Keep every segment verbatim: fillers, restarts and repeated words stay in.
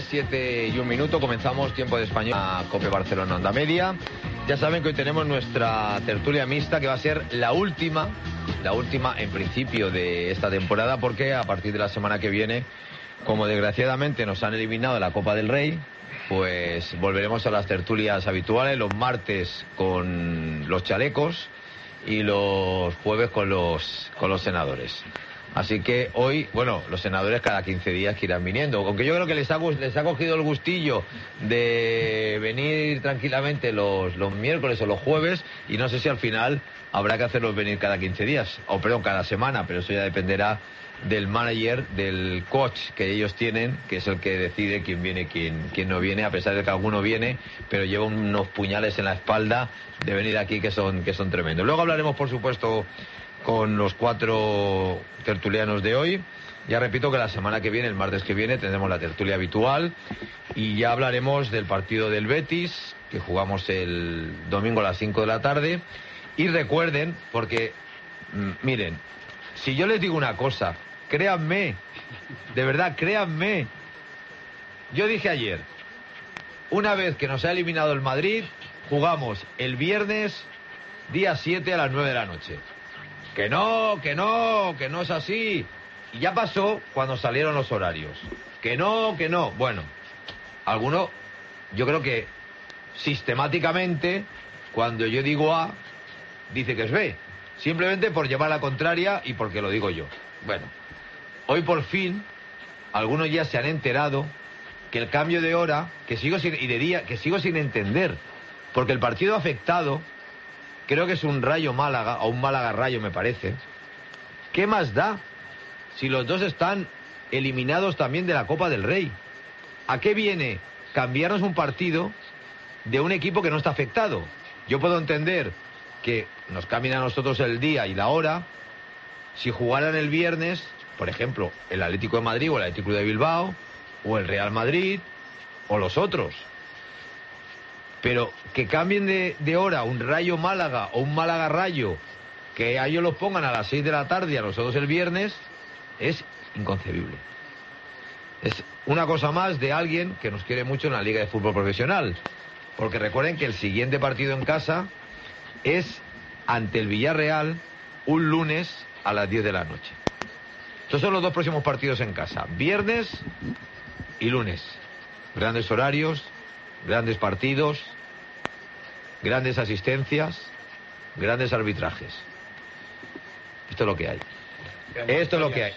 siete y un minuto, comenzamos Tiempo de Español a COPE Barcelona Onda Media. Ya saben que hoy tenemos nuestra tertulia mixta, que va a ser la última, la última en principio de esta temporada, porque a partir de la semana que viene, como desgraciadamente nos han eliminado de la Copa del Rey, pues volveremos a las tertulias habituales, los martes con los chalecos y los jueves con los, con los senadores. Así que hoy, bueno, los senadores cada quince días que irán viniendo, aunque yo creo que les ha, les ha cogido el gustillo de venir tranquilamente los, los miércoles o los jueves, y no sé si al final habrá que hacerlos venir cada quince días, o perdón, cada semana, pero eso ya dependerá del manager, del coach que ellos tienen, que es el que decide quién viene y quién, quién no viene, a pesar de que alguno viene, pero lleva unos puñales en la espalda de venir aquí que son, que son tremendos. Luego hablaremos, por supuesto, con los cuatro tertulianos de hoy. Ya repito que la semana que viene, el martes que viene, tendremos la tertulia habitual y ya hablaremos del partido del Betis, que jugamos el domingo a las cinco de la tarde. Y recuerden, porque, miren, si yo les digo una cosa, créanme, de verdad, créanme, yo dije ayer, una vez que nos ha eliminado el Madrid, jugamos el viernes, día siete a las nueve de la noche. Que no, que no, que no es así. Y ya pasó cuando salieron los horarios. Que no, que no. Bueno, alguno, yo creo que sistemáticamente, cuando yo digo A, dice que es B. Simplemente por llevar la contraria y porque lo digo yo. Bueno, hoy por fin, algunos ya se han enterado que el cambio de hora, que sigo sin, y de día, que sigo sin entender, porque el partido afectado, creo que es un Rayo Málaga, o un Málaga Rayo me parece. ¿Qué más da si los dos están eliminados también de la Copa del Rey? ¿A qué viene cambiarnos un partido de un equipo que no está afectado? Yo puedo entender que nos cambien a nosotros el día y la hora si jugaran el viernes, por ejemplo, el Atlético de Madrid o el Atlético de Bilbao o el Real Madrid o los otros. Pero que cambien de, de hora un Rayo Málaga o un Málaga Rayo, que a ellos los pongan a las seis de la tarde y a nosotros el viernes, es inconcebible. Es una cosa más de alguien que nos quiere mucho en la Liga de Fútbol Profesional. Porque recuerden que el siguiente partido en casa es ante el Villarreal, un lunes a las diez de la noche. Estos son los dos próximos partidos en casa, viernes y lunes. Grandes horarios, grandes partidos, grandes asistencias, grandes arbitrajes. Esto es lo que hay. Esto es lo que hay.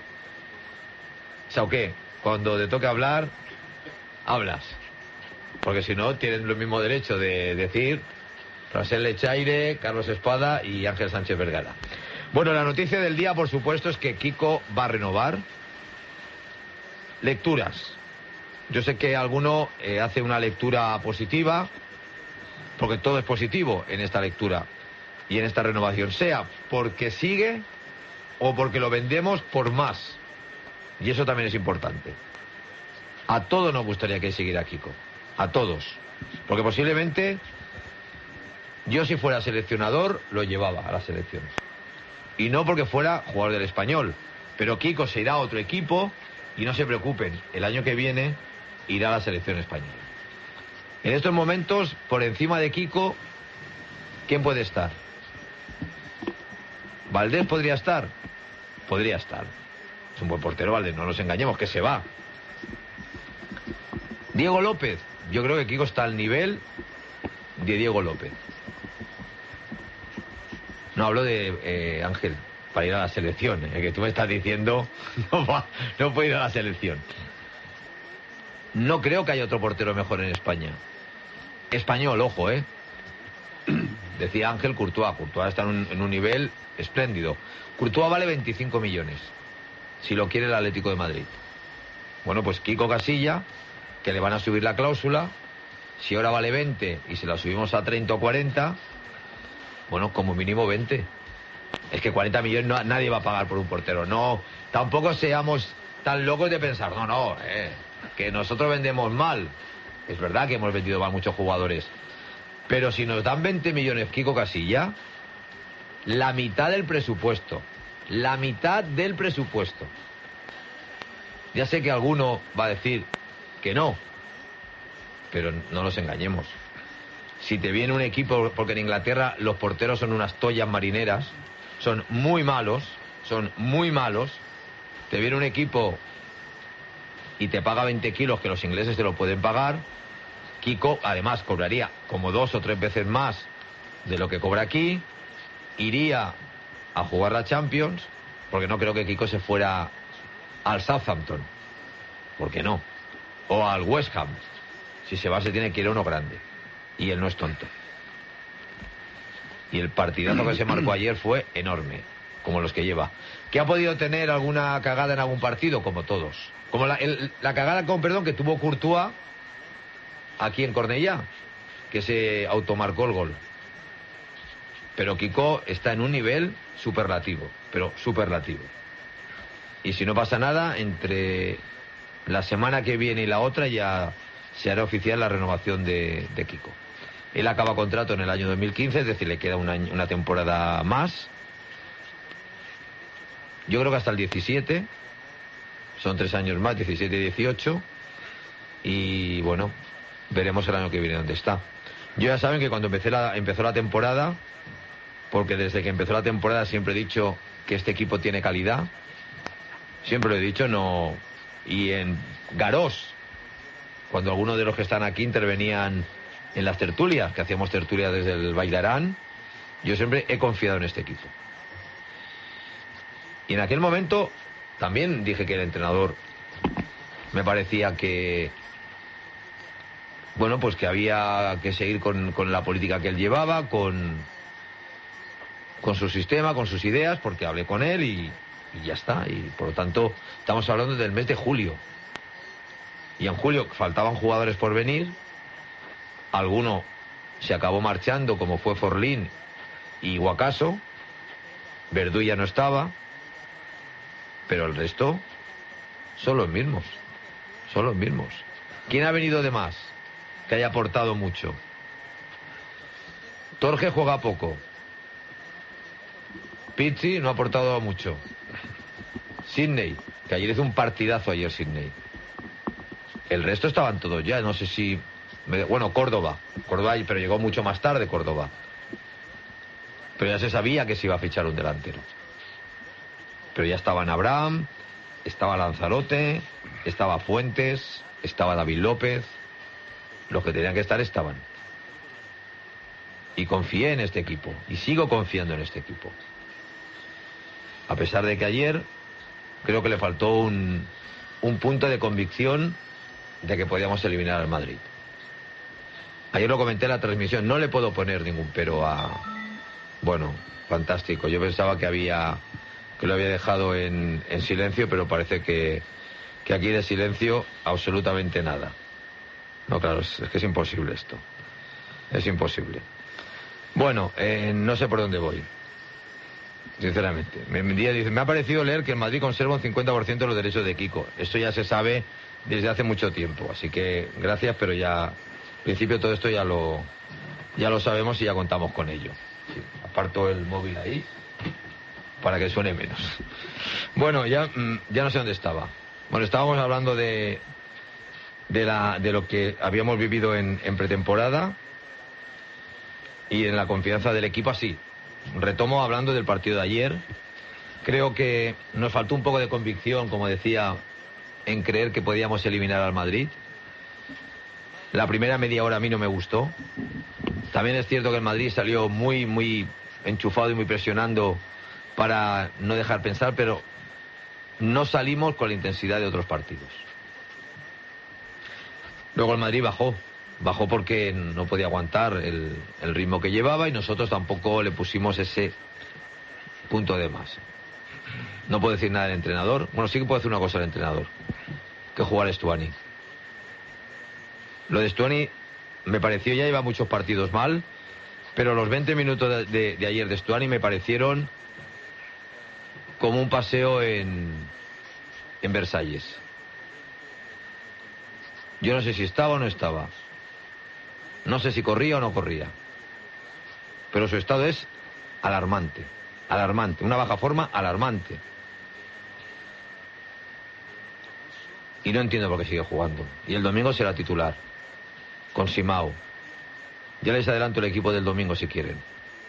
¿Sao qué? Cuando te toque hablar, hablas. Porque si no, tienen el mismo derecho de decir Francesc Lechaire, Carlos Espada y Ángel Sánchez Vergara. Bueno, la noticia del día, por supuesto, es que Kiko va a renovar. Lecturas. Yo sé que alguno eh, hace una lectura positiva, porque todo es positivo en esta lectura y en esta renovación, sea porque sigue o porque lo vendemos por más. Y eso también es importante. A todos nos gustaría que siguiera Kiko, a todos, porque posiblemente yo, si fuera seleccionador, lo llevaba a las selecciones. Y no porque fuera jugador del Español, pero Kiko se irá a otro equipo y no se preocupen, el año que viene irá a la selección española. En estos momentos, por encima de Kiko, ¿quién puede estar? ¿Valdés podría estar? Podría estar. Es un buen portero, Valdés, no nos engañemos, que se va. Diego López. Yo creo que Kiko está al nivel de Diego López. No hablo de eh, Ángel, para ir a la selección, eh, que tú me estás diciendo no, va, no puede ir a la selección. No creo que haya otro portero mejor en España. Español, ojo, ¿eh? Decía Ángel Courtois. Courtois está en un, en un nivel espléndido. Courtois vale veinticinco millones, si lo quiere el Atlético de Madrid. Bueno, pues Kiko Casilla, que le van a subir la cláusula, si ahora vale veinte y se la subimos a treinta o cuarenta, bueno, como mínimo veinte. Es que cuarenta millones no, nadie va a pagar por un portero. No, tampoco seamos tan locos de pensar, no, no, eh, que nosotros vendemos mal. Es verdad que hemos vendido mal muchos jugadores, pero si nos dan veinte millones Kiko Casilla, la mitad del presupuesto, la mitad del presupuesto. Ya sé que alguno va a decir, que no. Pero no nos engañemos. Si te viene un equipo, porque en Inglaterra los porteros son unas toallas marineras, son muy malos, son muy malos, te viene un equipo y te paga veinte kilos, que los ingleses te lo pueden pagar, Kiko además cobraría como dos o tres veces más de lo que cobra aquí, iría a jugar la Champions, porque no creo que Kiko se fuera al Southampton, ¿por qué no? O al West Ham. Si se va se tiene que ir a uno grande, y él no es tonto. Y el partidazo que se marcó ayer fue enorme, como los que lleva. ¿Que ha podido tener alguna cagada en algún partido? Como todos. Como la, el, la cagada, con perdón, que tuvo Courtois aquí en Cornellá, que se automarcó el gol. Pero Kiko está en un nivel superlativo, pero superlativo. Y si no pasa nada, entre la semana que viene y la otra ya se hará oficial la renovación de, de Kiko. Él acaba contrato en el año dos mil quince, es decir, le queda un año, una temporada más. Yo creo que hasta el diecisiete, son tres años más, diecisiete y dieciocho. Y bueno, veremos el año que viene dónde está. Yo ya saben que cuando empecé la, empezó la temporada, porque desde que empezó la temporada siempre he dicho que este equipo tiene calidad, siempre lo he dicho, no. Y en Garós, cuando algunos de los que están aquí intervenían en las tertulias, que hacíamos tertulias desde el Bailarán, yo siempre he confiado en este equipo. Y en aquel momento también dije que el entrenador me parecía que, bueno, pues que había que seguir con, con la política que él llevaba, con, con su sistema, con sus ideas, porque hablé con él y, y ya está. Y por lo tanto, estamos hablando del mes de julio. Y en julio faltaban jugadores por venir. Alguno se acabó marchando, como fue Forlín y Guacaso. Verdú ya no estaba. Pero el resto son los mismos. Son los mismos. ¿Quién ha venido de más? Que haya aportado mucho. Torge juega poco. Pizzi no ha aportado mucho. Sidney, que ayer hizo un partidazo ayer Sidney. El resto estaban todos ya, no sé si... Bueno, Córdoba. Córdoba, pero llegó mucho más tarde Córdoba. Pero ya se sabía que se iba a fichar un delantero. Pero ya estaban Abraham, estaba Lanzarote, estaba Fuentes, estaba David López. Los que tenían que estar estaban. Y confié en este equipo. Y sigo confiando en este equipo. A pesar de que ayer creo que le faltó un, un punto de convicción de que podíamos eliminar al Madrid. Ayer lo comenté en la transmisión, no le puedo poner ningún pero a... Bueno, fantástico. Yo pensaba que había que lo había dejado en, en silencio, pero parece que, que aquí de silencio absolutamente nada. No, claro, es, es que es imposible esto. Es imposible. Bueno, eh, no sé por dónde voy. Sinceramente. Me, me, dice, me ha parecido leer que el Madrid conserva un cincuenta por ciento de los derechos de Kiko. Esto ya se sabe desde hace mucho tiempo. Así que gracias, pero ya... En principio todo esto ya lo, ya lo sabemos y ya contamos con ello. Sí, aparto el móvil ahí para que suene menos. Bueno, ya, ya no sé dónde estaba. Bueno, estábamos hablando de, de, la, de lo que habíamos vivido en, en pretemporada y en la confianza del equipo así. Retomo hablando del partido de ayer. Creo que nos faltó un poco de convicción, como decía, en creer que podíamos eliminar al Madrid. La primera media hora a mí no me gustó. También es cierto que el Madrid salió muy, muy enchufado y muy presionando para no dejar pensar, pero no salimos con la intensidad de otros partidos. Luego el Madrid bajó. Bajó porque no podía aguantar el, el ritmo que llevaba y nosotros tampoco le pusimos ese punto de más. No puedo decir nada del entrenador. Bueno, sí que puedo decir una cosa del entrenador. Que jugar Stuani. Lo de Stuani me pareció, ya lleva muchos partidos mal, pero los veinte minutos de, de, de ayer de Stuani me parecieron como un paseo en, en Versalles. Yo no sé si estaba o no estaba. No sé si corría o no corría. Pero su estado es alarmante. Alarmante. Una baja forma alarmante. Y no entiendo por qué sigue jugando. Y el domingo será titular. Con Simao. Ya les adelanto el equipo del domingo si quieren.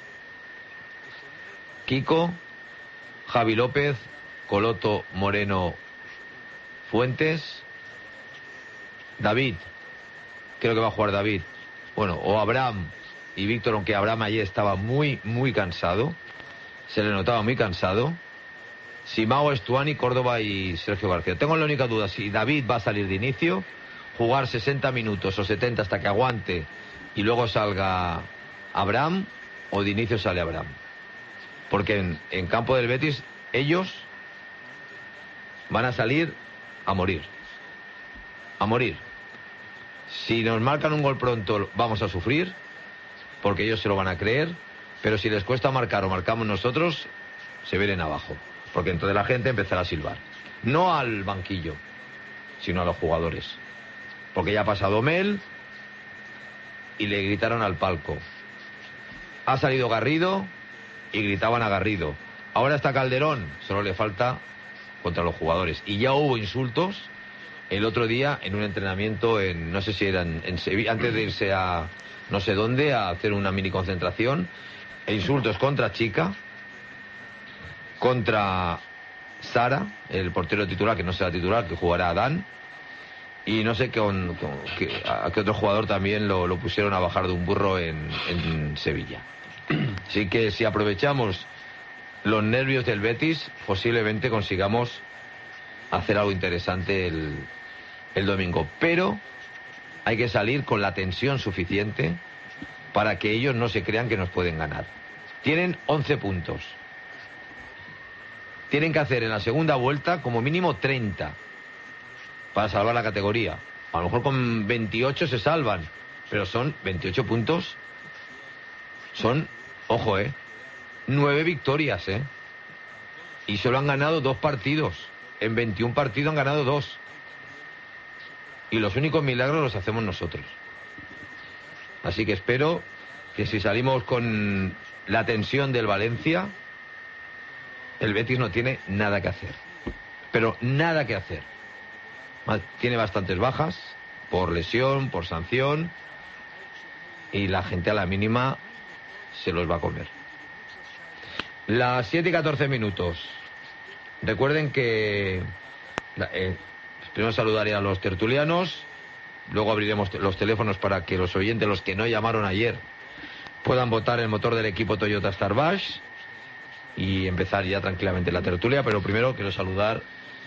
Kiko, Javi López, Coloto, Moreno, Fuentes, David. Creo que va a jugar David. Bueno, o Abraham y Víctor, aunque Abraham ayer estaba muy, muy cansado. Se le notaba muy cansado. Simao, Estuani, Córdoba y Sergio García. Tengo la única duda si David va a salir de inicio, jugar sesenta minutos o setenta hasta que aguante y luego salga Abraham, o de inicio sale Abraham. Porque en, en campo del Betis ellos van a salir a morir. A morir. Si nos marcan un gol pronto vamos a sufrir, porque ellos se lo van a creer, pero si les cuesta marcar o marcamos nosotros, se vienen abajo. Porque entonces la gente empezará a silbar. No al banquillo, sino a los jugadores. Porque ya ha pasado Mel y le gritaron al palco. Ha salido Garrido y gritaban a Garrido. Ahora está Calderón, solo le falta contra los jugadores. Y ya hubo insultos el otro día en un entrenamiento en, no sé si era en, en Sevilla, antes de irse a no sé dónde a hacer una mini concentración. E insultos contra Chica, contra Sara, el portero titular, que no será titular, que jugará Adán, y no sé con, con, que, a qué otro jugador también lo, lo pusieron a bajar de un burro en, en Sevilla. Así que si aprovechamos los nervios del Betis, posiblemente consigamos hacer algo interesante el, el domingo. Pero hay que salir con la tensión suficiente para que ellos no se crean que nos pueden ganar. Tienen once puntos. Tienen que hacer en la segunda vuelta como mínimo treinta para salvar la categoría. A lo mejor con veintiocho se salvan, pero son veintiocho puntos. Son, ojo, eh, nueve victorias, eh. Y solo han ganado dos partidos. En veintiún partidos han ganado dos. Y los únicos milagros los hacemos nosotros. Así que espero que si salimos con la tensión del Valencia, el Betis no tiene nada que hacer. Pero nada que hacer. Tiene bastantes bajas, por lesión, por sanción, y la gente a la mínima se los va a comer. Las siete y catorce minutos. Recuerden que eh, primero saludaré a los tertulianos, luego abriremos los teléfonos para que los oyentes, los que no llamaron ayer, puedan votar el motor del equipo Toyota Starbash y empezar ya tranquilamente la tertulia. Pero primero quiero saludar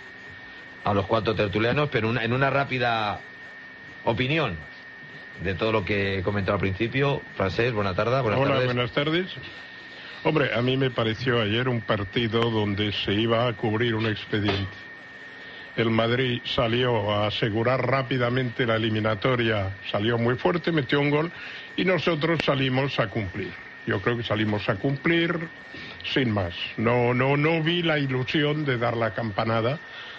a los cuatro tertulianos, pero una, en una rápida opinión de todo lo que he comentado al principio. Francés, buena tarde. Buenas Hola, tardes. buenas tardes. Hombre, a mí me pareció ayer un partido donde se iba a cubrir un expediente. El Madrid salió a asegurar rápidamente la eliminatoria, salió muy fuerte, metió un gol, y nosotros salimos a cumplir. Yo creo que salimos a cumplir sin más. No, no, no vi la ilusión de dar la campanada,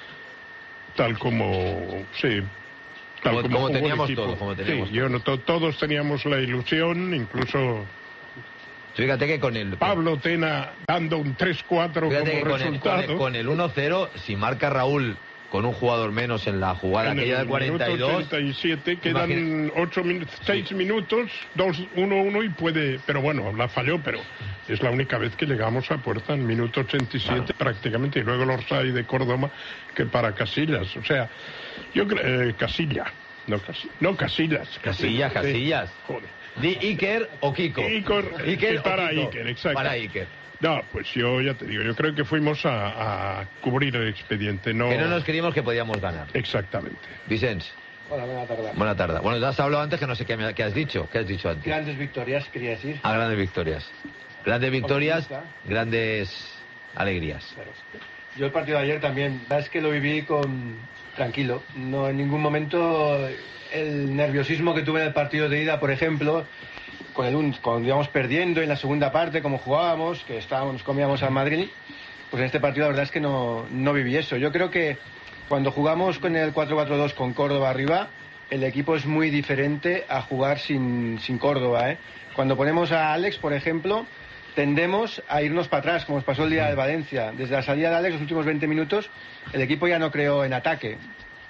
tal como, sí, tal como, como, como teníamos equipo. todos, como teníamos sí, yo no, to, todos teníamos la ilusión, incluso Fíjate que con el Pablo Tena dando un tres cuatro como Fíjate que con resultado. el, con el, con el uno cero, si marca Raúl con un jugador menos en la jugada en aquella del cuarenta y dos, ochenta y siete, quedan imagina... ocho minutos, seis sí. minutos, dos uno uno y puede, pero bueno, la falló, pero es la única vez que llegamos a puerta en minuto ochenta y siete, claro, prácticamente, y luego el Orsay de Córdoba que para Casillas, o sea, yo creo eh, Casilla, no, Casi, no Casillas, Casillas, Casillas, sí. Joder. ¿Di Iker o Kiko? Iker, Iker para Kiko. Iker, exacto. Para Iker. No, pues yo ya te digo, yo creo que fuimos a, a cubrir el expediente. No... Que no nos creímos que podíamos ganar. Exactamente. Vicens. Hola, buena tarde. Buena tarde. Bueno, ya has hablado antes que no sé qué, me, qué has dicho. ¿Qué has dicho antes? Grandes victorias, quería decir. Ah, grandes victorias. Grandes victorias, grandes alegrías. Claro. Yo el partido de ayer también, la verdad es que lo viví con tranquilo. No en ningún momento el nerviosismo que tuve en el partido de ida, por ejemplo, con el cuando íbamos perdiendo en la segunda parte, como jugábamos, que estábamos, nos comíamos al Madrid, pues en este partido la verdad es que no, no viví eso. Yo creo que cuando jugamos con el cuatro cuatro dos con Córdoba arriba, el equipo es muy diferente a jugar sin, sin Córdoba, ¿eh? Cuando ponemos a Alex, por ejemplo, tendemos a irnos para atrás, como nos pasó el día de Valencia. Desde la salida de Alex, los últimos veinte minutos, el equipo ya no creó en ataque.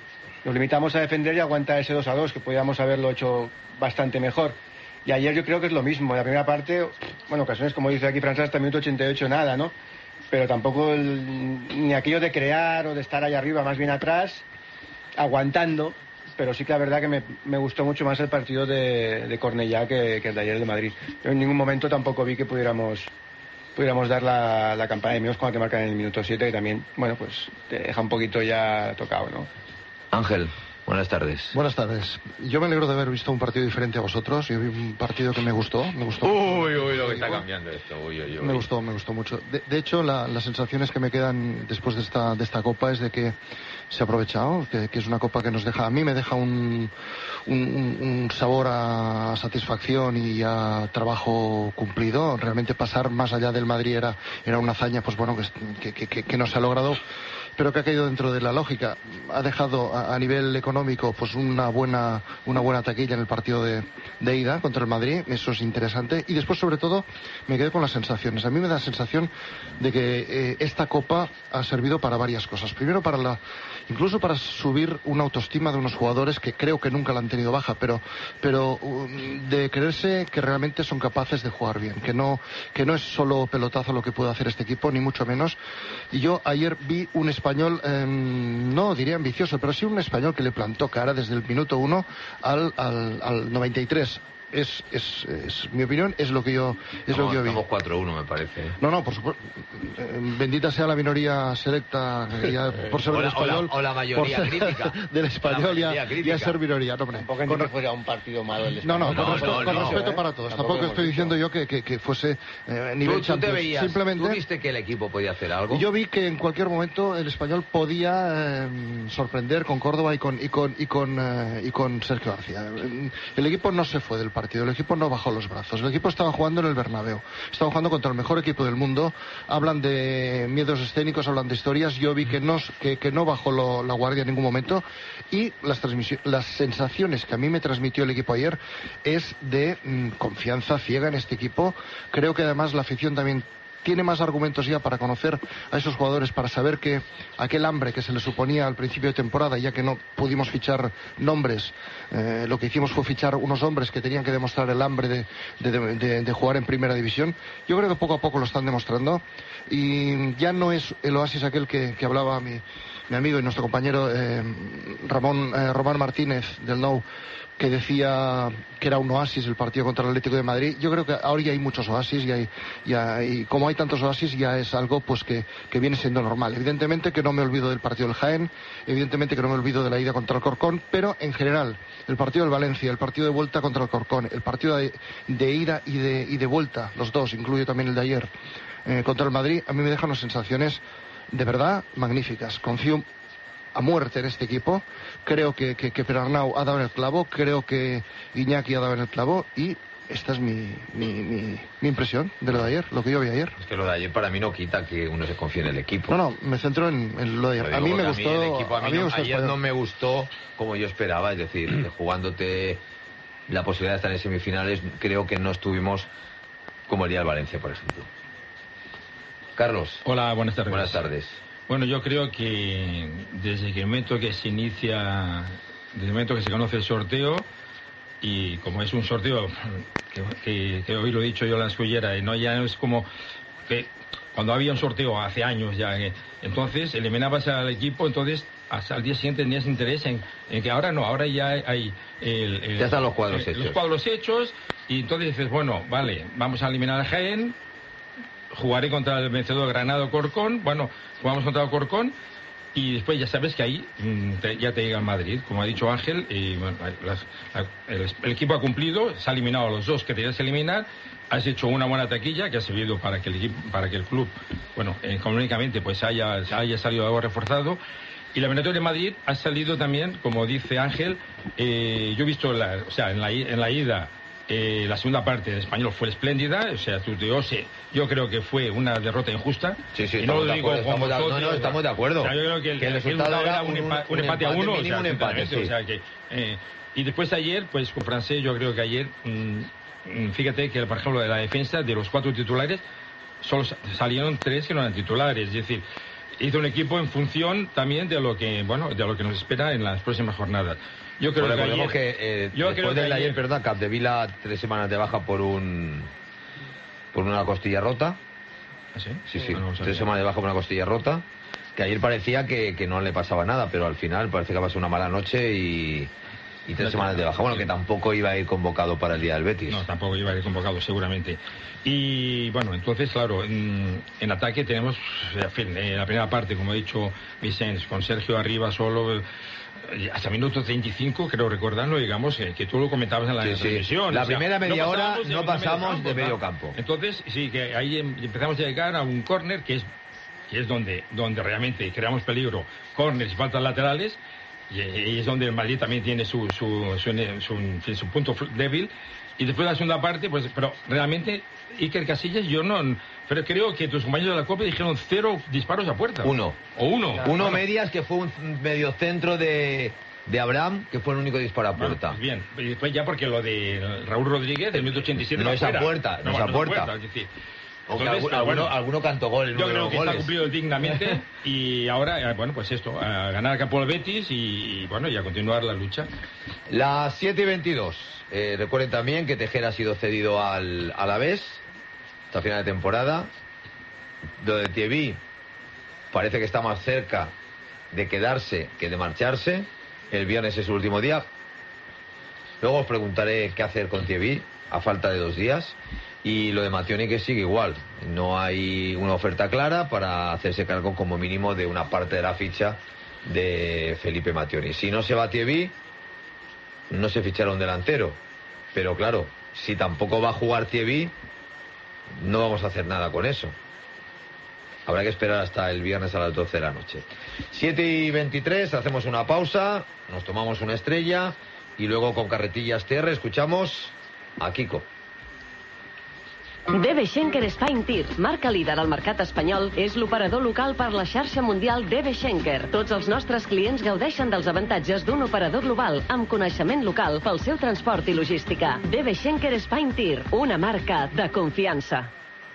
nos limitamos a defender y aguantar ese dos a dos, que podíamos haberlo hecho bastante mejor. Y ayer yo creo que es lo mismo. En la primera parte, bueno, ocasiones, como dice aquí Francés, hasta el minuto ochenta y ocho nada, ¿no? Pero tampoco el, ni aquello de crear o de estar ahí arriba, más bien atrás, aguantando. Pero sí que la verdad que me, me gustó mucho más el partido de, de Cornellá que, que el de ayer de Madrid. Yo en ningún momento tampoco vi que pudiéramos pudiéramos dar la, la campana de míos con la que marcan en el minuto siete, que también, bueno, pues te deja un poquito ya tocado, ¿no? Ángel, buenas tardes. Buenas tardes. Yo me alegro de haber visto un partido diferente a vosotros. Yo vi un partido que me gustó. Me gustó. Uy, uy, lo que está cambiando esto. Uy, uy, uy. Me gustó, me gustó mucho. De, de hecho, la, las sensaciones que me quedan después de esta, de esta copa es de que se ha aprovechado, que, que es una copa que nos deja, a mí me deja un, un, un sabor a satisfacción y a trabajo cumplido. Realmente pasar más allá del Madrid era, era una hazaña, pues bueno, que, que, que, que no se ha logrado, pero que ha caído dentro de la lógica. Ha dejado a, a nivel económico pues una buena una buena taquilla en el partido de, de ida contra el Madrid, eso es interesante. Y después, sobre todo, me quedé con las sensaciones. A mí me da la sensación de que eh, esta copa ha servido para varias cosas. Primero, para la incluso para subir una autoestima de unos jugadores que creo que nunca la han tenido baja, pero pero um, de creerse que realmente son capaces de jugar bien, que no que no es solo pelotazo lo que puede hacer este equipo, ni mucho menos. Y yo ayer vi un español, eh, no diría ambicioso, pero sí un español que le plantó cara desde el minuto uno al, al, al noventa y tres. Es, es, es mi opinión, es lo que yo es no, lo que yo vi. Estamos cuatro uno, me parece. No, no, por supuesto. Bendita sea la minoría selecta ya, por ser del español. O la, o la mayoría por ser crítica. Del español ya, ya ser minoría. No, Tampoco con, que fuera un partido malo el No, no, no, con, no, respeto, no, con no, respeto ¿eh? para todos. Tampoco, Tampoco estoy diciendo yo que, que, que fuese eh, nivel ¿Tú, tú te veías, Simplemente. ¿Tú viste que el equipo podía hacer algo? Yo vi que en cualquier momento el español podía eh, sorprender con Córdoba y con y con y con eh, y con Sergio García. El equipo no se fue del partido, el equipo no bajó los brazos. El equipo estaba jugando en el Bernabéu, estaba jugando contra el mejor equipo del mundo. Hablan de miedos escénicos, hablan de historias. Yo vi que no que, que no bajó lo, la guardia en ningún momento, y las las sensaciones que a mí me transmitió el equipo ayer es de mmm, confianza ciega en este equipo. Creo que además la afición también tiene más argumentos ya para conocer a esos jugadores, para saber que aquel hambre que se les suponía al principio de temporada, ya que no pudimos fichar nombres, eh, lo que hicimos fue fichar unos hombres que tenían que demostrar el hambre de, de, de, de jugar en primera división. Yo creo que poco a poco lo están demostrando, y ya no es el oasis aquel que, que hablaba mi, mi amigo y nuestro compañero eh, Ramón eh, Román Martínez del Nou, que decía que era un oasis el partido contra el Atlético de Madrid. Yo creo que ahora ya hay muchos oasis, y, hay, ya, y como hay tantos oasis, ya es algo pues que, que viene siendo normal. Evidentemente que no me olvido del partido del Jaén, evidentemente que no me olvido de la ida contra el Corcón, pero en general, el partido del Valencia, el partido de vuelta contra el Corcón, el partido de, de ida y de, y de vuelta, los dos, incluyo también el de ayer, eh, contra el Madrid, a mí me dejan unas sensaciones de verdad magníficas. Confío a muerte en este equipo. Creo que, que, que Perarnau ha dado en el clavo, creo que Iñaki ha dado en el clavo, y esta es mi, mi, mi, mi impresión de lo de ayer, lo que yo vi ayer. Es que lo de ayer para mí no quita que uno se confíe en el equipo. No, no, me centro en, en lo de ayer. A mí me gustó. A mí el equipo, a mí, a mí no, me gustó ayer no me gustó como yo esperaba, es decir, jugándote la posibilidad de estar en semifinales, creo que no estuvimos como el día del Valencia, por ejemplo. Carlos. Hola, buenas tardes. Buenas tardes. Bueno, yo creo que desde el momento que se inicia, desde el momento que se conoce el sorteo, y como es un sorteo que, que, que hoy lo he dicho yo en la escullera, y no ya no es como que cuando había un sorteo hace años ya, eh, entonces eliminabas al equipo, entonces hasta el día siguiente tenías interés en, en que ahora no, ahora ya hay el, el, ya están los cuadros el, hechos. Los cuadros hechos, y entonces dices, bueno, vale, vamos a eliminar a Jaén, jugaré contra el vencedor Granada o Corcón, bueno, jugamos contra el Corcón, y después ya sabes que ahí te, ya te llega el Madrid, como ha dicho Ángel, y bueno, las, la, el, el equipo ha cumplido, se ha eliminado a los dos que tenías que eliminar, has hecho una buena taquilla que ha servido para que el equipo, para que el club, bueno, económicamente pues haya, haya salido algo reforzado. Y la eliminatoria de Madrid ha salido también, como dice Ángel, eh, yo he visto, la, o sea, en la, en la ida, Eh, la segunda parte de Español fue espléndida, o sea, yo creo que fue una derrota injusta. Sí, sí, y no lo digo acuerdo, como estamos, vosotros, no, no, estamos de acuerdo. O sea, yo creo que el, que el resultado, resultado era un, empa, un, un empate, empate a uno, mínimo, o sea, un empate, sí. o sea que, eh, y después ayer, pues con Francés, yo creo que ayer, mmm, fíjate que por ejemplo de la defensa de los cuatro titulares solo salieron tres que no eran titulares, es decir, hizo un equipo en función también de lo que, bueno, de lo que nos espera en las próximas jornadas. Yo creo bueno, que, ayer, que eh, yo después creo del que ayer, ayer, perdón, Capdevila tres semanas de baja por un por una costilla rota. ¿Ah, sí? Sí, sí, Bueno, tres semanas de baja por una costilla rota. Que ayer parecía que, que no le pasaba nada, pero al final parece que ha pasado una mala noche y, y tres semanas de baja. Bueno, que tampoco iba a ir convocado para el día del Betis. No, tampoco iba a ir convocado, seguramente. Y bueno, entonces, claro, en, en ataque tenemos, en fin, en la primera parte, como ha dicho Vicens, con Sergio arriba solo, hasta minuto treinta y cinco, creo recordarlo, digamos, eh, que tú lo comentabas en la sí, sí. transmisión. La o sea, primera media no hora de, no pasamos de medio ¿no? campo. Entonces, sí, que ahí empezamos a llegar a un córner que es que es donde, donde realmente creamos peligro, córneres y faltas laterales, y, y es donde el Madrid también tiene su, su, su, su, su, su punto débil. Y después de la segunda parte, pues, pero realmente, Iker Casillas, yo no, pero creo que tus compañeros de la Copa dijeron cero disparos a puerta. Uno. O uno. Uno bueno. medias, que fue un medio centro de, de Abraham, que fue el único disparo a puerta. Bueno, pues bien, y después ya porque lo de Raúl Rodríguez, del minuto ochenta y siete, no va es a fuera. puerta, no, no es a no puerta. puerta, es decir, Aunque entonces, alguno, bueno, alguno, alguno cantó gol en yo uno de creo los que goles. está cumplido dignamente y ahora, eh, bueno, pues esto, a ganar a campo el Betis y, y bueno, y a continuar la lucha. Las siete y veintidós. Eh, recuerden también que Tejera ha sido cedido al Alavés hasta final de temporada. Lo de Thierry parece que está más cerca de quedarse que de marcharse. El viernes es su último día. Luego os preguntaré qué hacer con Thierry a falta de dos días. Y lo de Mattioni, que sigue igual. No hay una oferta clara para hacerse cargo como mínimo de una parte de la ficha de Felipe Mattioni. Si no se va Thierry, no se fichará un delantero. Pero claro, si tampoco va a jugar Thierry, no vamos a hacer nada con eso. Habrá que esperar hasta el viernes a las doce de la noche. siete y veintitrés, hacemos una pausa, nos tomamos una estrella y luego con Carretillas T R escuchamos a Kiko. D B Schenker Spine Tir, marca líder al mercat espanyol, és l'operador local per la xarxa mundial D B Schenker. Tots els nostres clients gaudeixen dels avantatges d'un operador global amb coneixement local pel seu transport i logística. D B Schenker Spine Tir, una marca de confiança.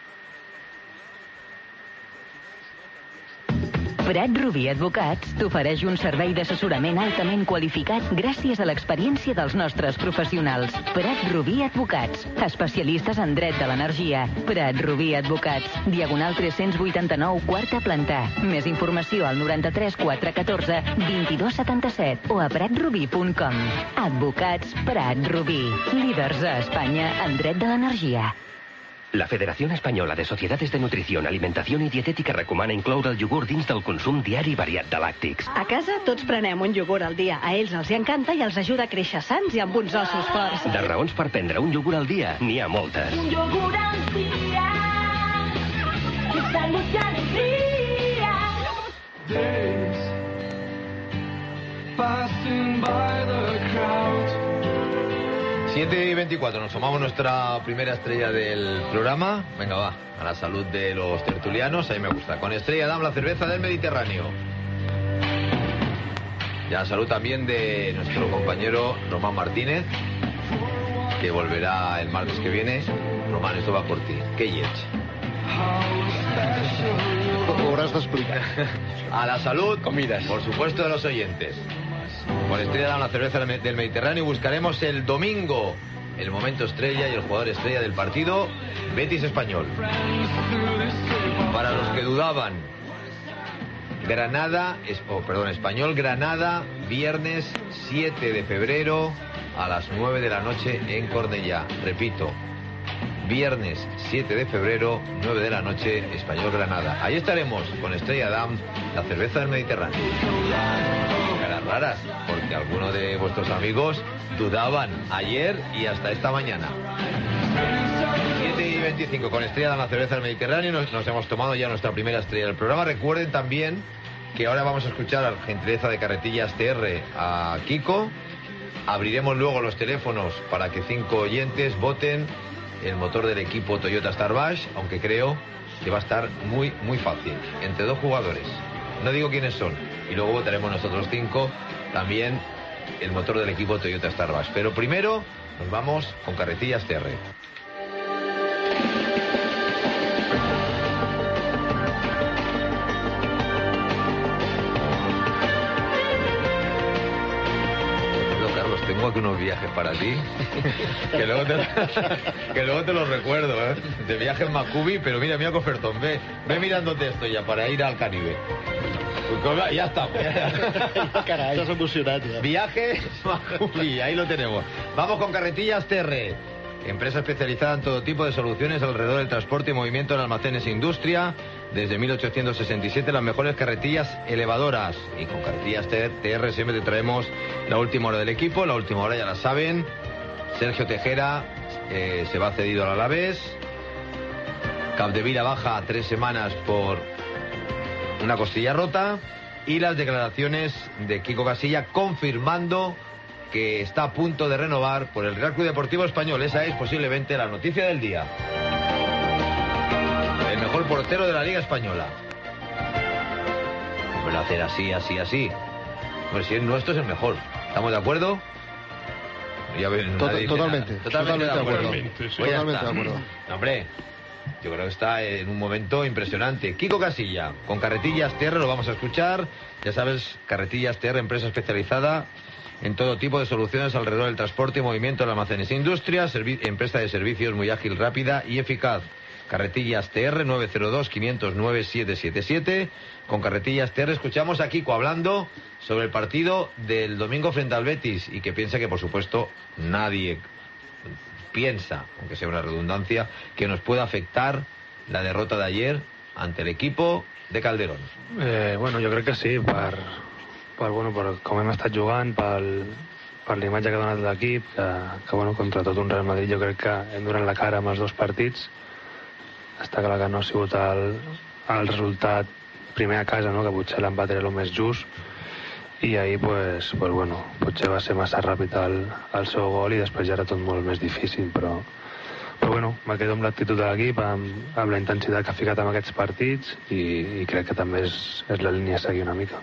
Prat Rubí Advocats t'ofereix un servei d'assessorament altament qualificat gràcies a l'experiència dels nostres professionals. Prat Rubí Advocats, especialistes en dret de l'energia. Prat Rubí Advocats, diagonal tres-cents vuitanta-nou, quarta planta. Més informació al noranta-tres quatre catorze vint-i-dos setanta-set o a prat rubí punt com. Advocats Prat Rubí, líders a Espanya en dret de l'energia. La Federación Española de Sociedades de Nutrición, Alimentación i Dietètica recomana incloure el iogurt dins del consum diari variat de làctics. A casa tots prenem un iogurt al dia. A ells els hi encanta i els ajuda a créixer sants i amb uns ossos forts. De raons per prendre un iogurt al dia, n'hi ha moltes. Un iogurt al dia, salut i alegria. Days passing by the crowd. siete y veinticuatro, nos tomamos nuestra primera estrella del programa. Venga, va, a la salud de los tertulianos, a mí me gusta. Con Estrella Damm, la cerveza del Mediterráneo. Y a la salud también de nuestro compañero Román Martínez, que volverá el martes que viene. Román, esto va por ti. ¿Qué llech? Habrás de explicar. A la salud, comidas, por supuesto, de los oyentes. Con Estrella Damm, la cerveza del Mediterráneo, y buscaremos el domingo el momento estrella y el jugador estrella del partido, Betis Español. Para los que dudaban, Granada, oh, perdón, Español Granada, viernes siete de febrero a las nueve de la noche en Cornellá. Repito, viernes siete de febrero, nueve de la noche, Español Granada. Ahí estaremos con Estrella Damm, la cerveza del Mediterráneo. Caras raras, porque algunos de vuestros amigos dudaban ayer y hasta esta mañana. siete y veinticinco con Estrella Damm, la cerveza del Mediterráneo. Nos, nos hemos tomado ya nuestra primera estrella del programa. Recuerden también que ahora vamos a escuchar a la gentileza de Carretillas T R a Kiko. Abriremos luego los teléfonos para que cinco oyentes voten el motor del equipo Toyota Starbash, aunque creo que va a estar muy, muy fácil. Entre dos jugadores. No digo quiénes son. Y luego votaremos nosotros cinco también el motor del equipo Toyota Starbash. Pero primero nos vamos con Carretillas T R. tengo aquí unos viajes para ti, que, luego te, que luego te los recuerdo, ¿eh? De viaje en Macubi, pero mira, mira, Cofertón, ve, ve mirándote esto ya para ir al Caribe. Pues, ya está. Caray, estás emocionado ya. Viaje Macubi, ahí lo tenemos. Vamos con Carretillas T R. Empresa especializada en todo tipo de soluciones alrededor del transporte y movimiento en almacenes e industria. Desde mil ochocientos sesenta y siete las mejores carretillas elevadoras. Y con Carretillas T R siempre te traemos la última hora del equipo. La última hora ya la saben. Sergio Tejera eh, se va cedido al Alavés. Capdevila baja tres semanas por una costilla rota. Y las declaraciones de Kiko Casilla confirmando que está a punto de renovar por el Real Club Deportivo Español. Esa es posiblemente la noticia del día. El mejor portero de la Liga Española. Bueno, hacer así, así, así. Pues si es nuestro es el mejor. ¿Estamos de acuerdo? Ya ven, Tot- dice totalmente, nada. Totalmente, totalmente de acuerdo. Totalmente, sí. Pues ya Totalmente está. de acuerdo. No, hombre, yo creo que está en un momento impresionante. Kiko Casilla, con Carretillas T R, lo vamos a escuchar. Ya sabes, Carretillas T R, empresa especializada en todo tipo de soluciones alrededor del transporte y movimiento de almacenes e industrias, servi- empresa de servicios muy ágil, rápida y eficaz. Carretillas T R, nueve cero dos, quinientos nueve, siete siete siete. Con Carretillas T R escuchamos a Kiko hablando sobre el partido del domingo frente al Betis y que piensa que, por supuesto, nadie piensa, aunque sea una redundancia, que nos pueda afectar la derrota de ayer ante el equipo de Calderón. Eh, bueno, jo crec que sí, per, per, bueno, per com hem estat jugant, pel, per la imatge que ha donat l'equip, que, que bueno, contra tot un Real Madrid jo crec que hem donat la cara amb els dos partits. Està clar que no ha sigut el, el resultat primer a casa, no? Que potser l'empat era el més just, i ahir pues, pues, bueno, potser va ser massa ràpid el, el seu gol i després ja era tot molt més difícil, però, però bueno, me quedo amb l'actitud de l'equip, amb, amb la intensitat que ha ficat en aquests partits i, i crec que també és, és la línia a seguir una mica.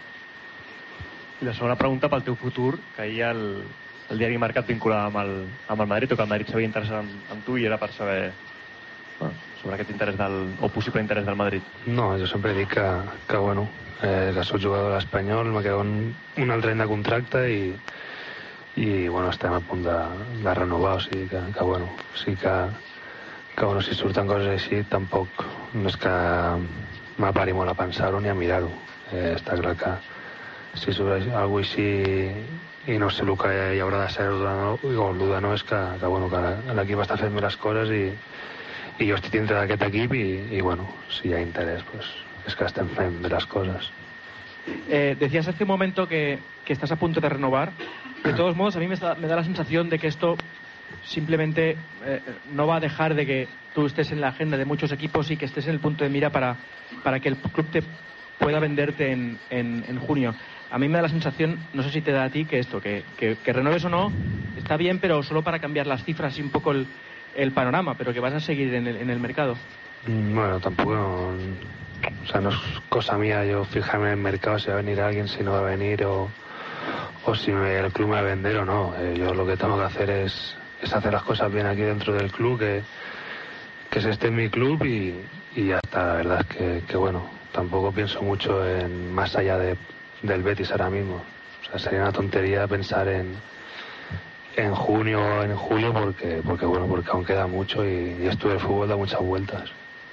I la segona pregunta pel teu futur, que ahir el, el diari Marcat vinculava amb el, amb el Madrid, o que el Madrid s'havia interessat en, en tu, i era per saber bueno, sobre aquest interès del, o possible interès del Madrid. No, jo sempre dic que, que bueno, eh, que soc jugador de l'Espanyol, me quedo un, un altre any de contracte i, i bueno, estem a punt de, de renovar, o sigui que, que bueno, sí que, que bueno, si surten coses així tampoc no és que m'apari molt a pensar-ho ni a mirar-ho. Eh, està clar que si surt alguna cosa així i no sé el que hi haurà de ser o el de no és que, que, bueno, que l'equip està fent bé les coses i, i jo estic dintre d'aquest equip i, i bueno, si hi ha interès pues, es que estem fent bé las cosas. Eh, decías hace un momento que, que estás a punto de renovar. De todos modos, a mí me da, me da la sensación de que esto simplemente eh, no va a dejar de que tú estés en la agenda de muchos equipos y que estés en el punto de mira para, para que el club te pueda venderte en, en, en junio. A mí me da la sensación, no sé si te da a ti, que esto, que, que, que renueves o no, está bien, pero solo para cambiar las cifras y un poco el, el panorama, pero que vas a seguir en el, en el mercado. Bueno, tampoco, o sea, no es cosa mía yo fijarme en el mercado si va a venir alguien, si no va a venir o, o si me, el club me va a vender o no. Eh, yo lo que tengo que hacer es, es hacer las cosas bien aquí dentro del club, que, que se esté en mi club y, y ya está. La verdad es que, que bueno, tampoco pienso mucho en más allá de, del Betis ahora mismo. O sea, sería una tontería pensar en en junio o en julio porque, porque bueno, porque aún queda mucho y, y esto del fútbol da muchas vueltas.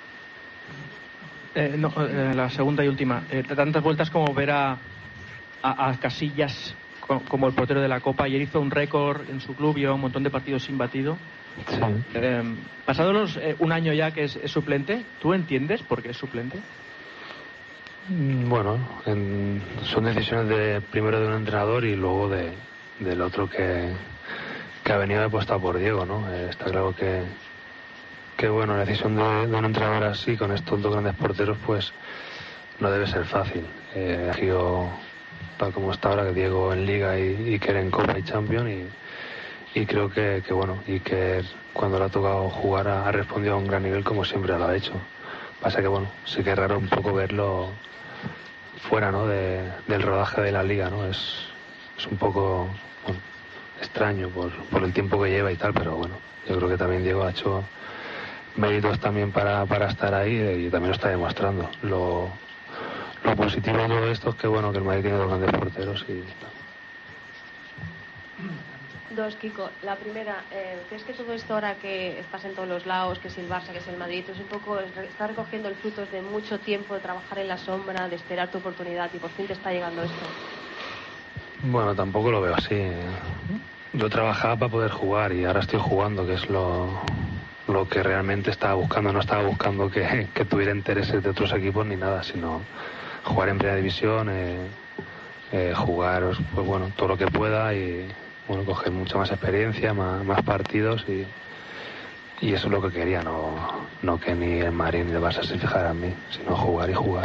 Eh, no, eh, la segunda y última. Eh, tantas vueltas como ver a, a, a Casillas co, como el portero de la Copa. Ayer hizo un récord en su club, lleva un montón de partidos sin batido. Sí. Eh, pasado los, eh, un año ya que es, es suplente, ¿tú entiendes por qué es suplente? Bueno, en, son decisiones de primero de un entrenador y luego de, del otro que, que ha venido apostado por Diego, ¿no? Eh, está claro que, que bueno, la decisión de, de un entrenador así, con estos dos grandes porteros, pues no debe ser fácil. Eh, ha sido, tal como está ahora, que Diego en Liga y, y que en Copa y Champions, y, y creo que, que, bueno, y que cuando le ha tocado jugar ha, ha respondido a un gran nivel como siempre lo ha hecho. Pasa que, bueno, sí que es raro un poco verlo fuera, ¿no? De, del rodaje de la Liga, ¿no? Es, es un poco... Bueno, extraño por, por el tiempo que lleva y tal, pero bueno, yo creo que también Diego ha hecho méritos también para, para estar ahí y también lo está demostrando. Lo, lo positivo de todo esto es que bueno, que el Madrid tiene dos grandes porteros y Dos, Kiko. La primera, eh, ¿crees que todo esto ahora que estás en todos los lados, que es el Barça, que es el Madrid, es un poco, está recogiendo el fruto de mucho tiempo de trabajar en la sombra, de esperar tu oportunidad y por fin te está llegando esto? Bueno, tampoco lo veo así. Yo trabajaba para poder jugar y ahora estoy jugando, que es lo, lo que realmente estaba buscando. No estaba buscando que, que tuviera intereses de otros equipos ni nada, sino jugar en primera división, eh, eh, jugar pues bueno, todo lo que pueda y bueno, coger mucha más experiencia, más, más partidos y, y eso es lo que quería, no, no que ni el Madrid ni el Barça se fijaran en mí, sino jugar y jugar.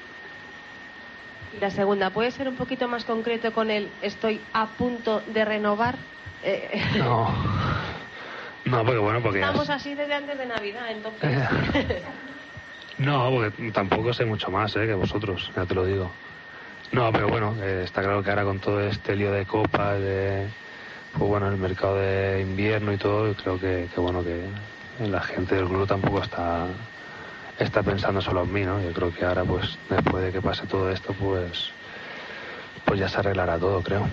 Y la segunda, ¿puede ser un poquito más concreto con el estoy a punto de renovar? Eh, no, no, porque bueno, porque estamos así desde antes de Navidad, entonces. No, porque tampoco sé mucho más eh, que vosotros, ya te lo digo. No, pero bueno, eh, está claro que ahora con todo este lío de copas, de, pues bueno, el mercado de invierno y todo, creo que, que bueno, que la gente del club tampoco está, está pensando solo en mí, ¿no? Yo creo que ahora, pues, después de que pase todo esto, pues, pues ya se arreglará todo, creo.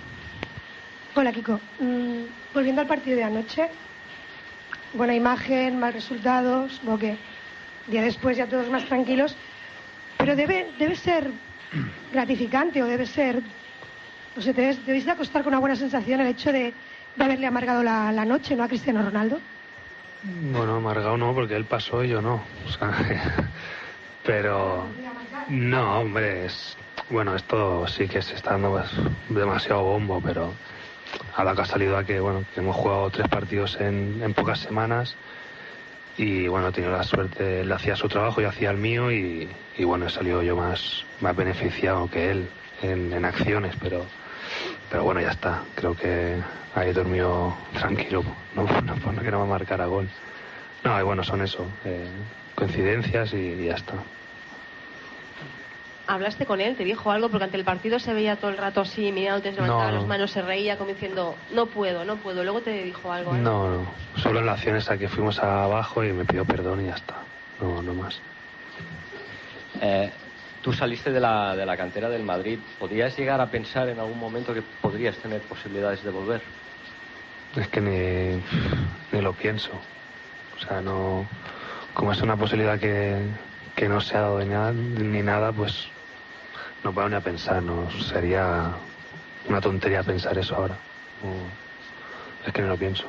Hola, Kiko. Mm, volviendo al partido de anoche, buena imagen, mal resultados, como que día después ya todos más tranquilos, pero debe, debe ser gratificante o debe ser, no sé, debes, debéis de acostar con una buena sensación el hecho de, de haberle amargado la, la noche, ¿no?, a Cristiano Ronaldo. Bueno, amargado no, porque él pasó y yo no. O sea, pero no, hombre, es, bueno, esto sí que se está dando pues, demasiado bombo, pero ahora que ha salido a que, bueno, que hemos jugado tres partidos en, en pocas semanas y, bueno, he tenido la suerte, él hacía su trabajo y hacía el mío y, y bueno, he salido yo más, más beneficiado que él en, en acciones, pero pero bueno, ya está. Creo que ahí dormido tranquilo, no, no, no que no me marcara gol. No, y bueno, son eso, eh, coincidencias y, y ya está. ¿Hablaste con él? ¿Te dijo algo? Porque ante el partido se veía todo el rato así, mirando, te levantaba No, no. las manos, se reía como diciendo, no puedo, no puedo. Luego te dijo algo, ¿eh? No, no, solo en la acción esa que fuimos abajo y me pidió perdón y ya está. No, no más. Eh, tú saliste de la, de la cantera del Madrid. ¿Podrías llegar a pensar en algún momento que podrías tener posibilidades de volver? Es que ni, ni lo pienso. O sea, no, como es una posibilidad que, que no se ha dado de nada, ni nada, pues no puedo ni a pensar, no sería una tontería pensar eso ahora. No, es que ni lo pienso.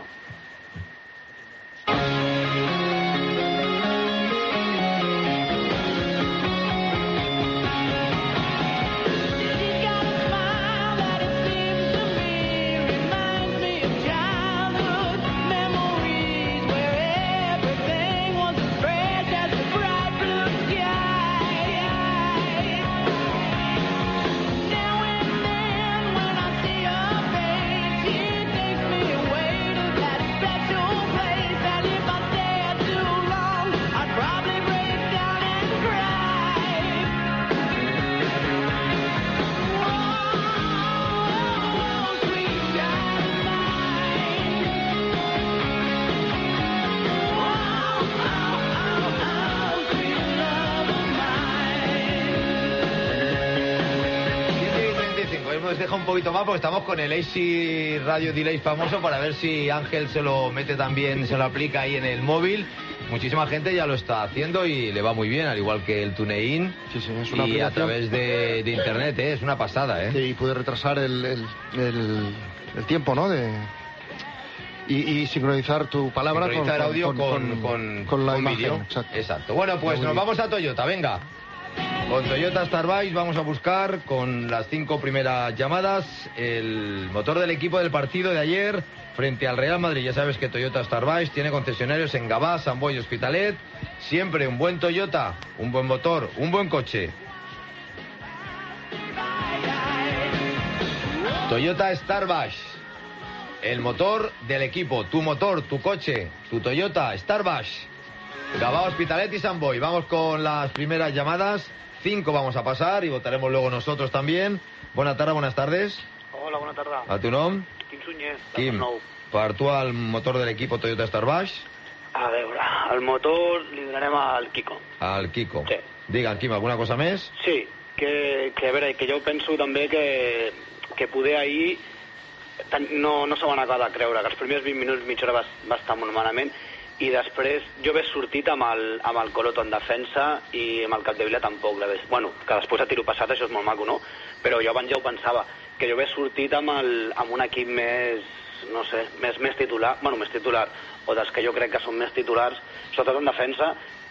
Deja un poquito más porque estamos con el Easy Radio Delay famoso para ver si Ángel se lo mete también, se lo aplica ahí en el móvil. Muchísima gente ya lo está haciendo y le va muy bien, al igual que el TuneIn. Sí, sí, es una y a aplicación través de, de internet, ¿eh? Es una pasada, ¿eh? Sí, y puede retrasar el, el, el, el tiempo, ¿no? De... Y, y sincronizar tu palabra sincronizar con, audio con, con, con, con, con la con imagen. vídeo. Exacto. Exacto. Bueno, pues nos vamos a Toyota, venga. Con Toyota Starbase vamos a buscar con las cinco primeras llamadas el motor del equipo del partido de ayer frente al Real Madrid. Ya sabes que Toyota Starbase tiene concesionarios en Gavà, Sant Boi y Hospitalet. Siempre un buen Toyota, un buen motor, un buen coche. Toyota Starbase, el motor del equipo, tu motor, tu coche, tu Toyota Starbase. Gavà, Hospitalet y Sant Boi. Vamos con las primeras llamadas. Cinco vamos a pasar y votaremos luego nosotros también. Buenas tardes, buenas tardes. Hola, bona tarda. A tu nom? Quim Sunyer, Quim, del nou. per tu el motor de l'equip Toyota Starbase? A veure, el motor li donarem al Kiko. Al Kiko. Sí. Digue, Quim, alguna cosa més? Sí, que, que a veure, que jo penso també que, que poder ahir no, no s'ho van acabar de creure, que els primers vint minuts, mitja hora va, va estar molt malament, i després jo he sortit amb el, amb el Coloto en defensa i amb el Capdevila tampoc. La ves... Bueno, que després a tiro passat això és molt maco, no? Però jo abans ja ho pensava, que jo he sortit amb, el, amb un equip més, no sé, més, més titular, bueno, més titular, o dels que jo crec que són més titulars, sobretot en defensa,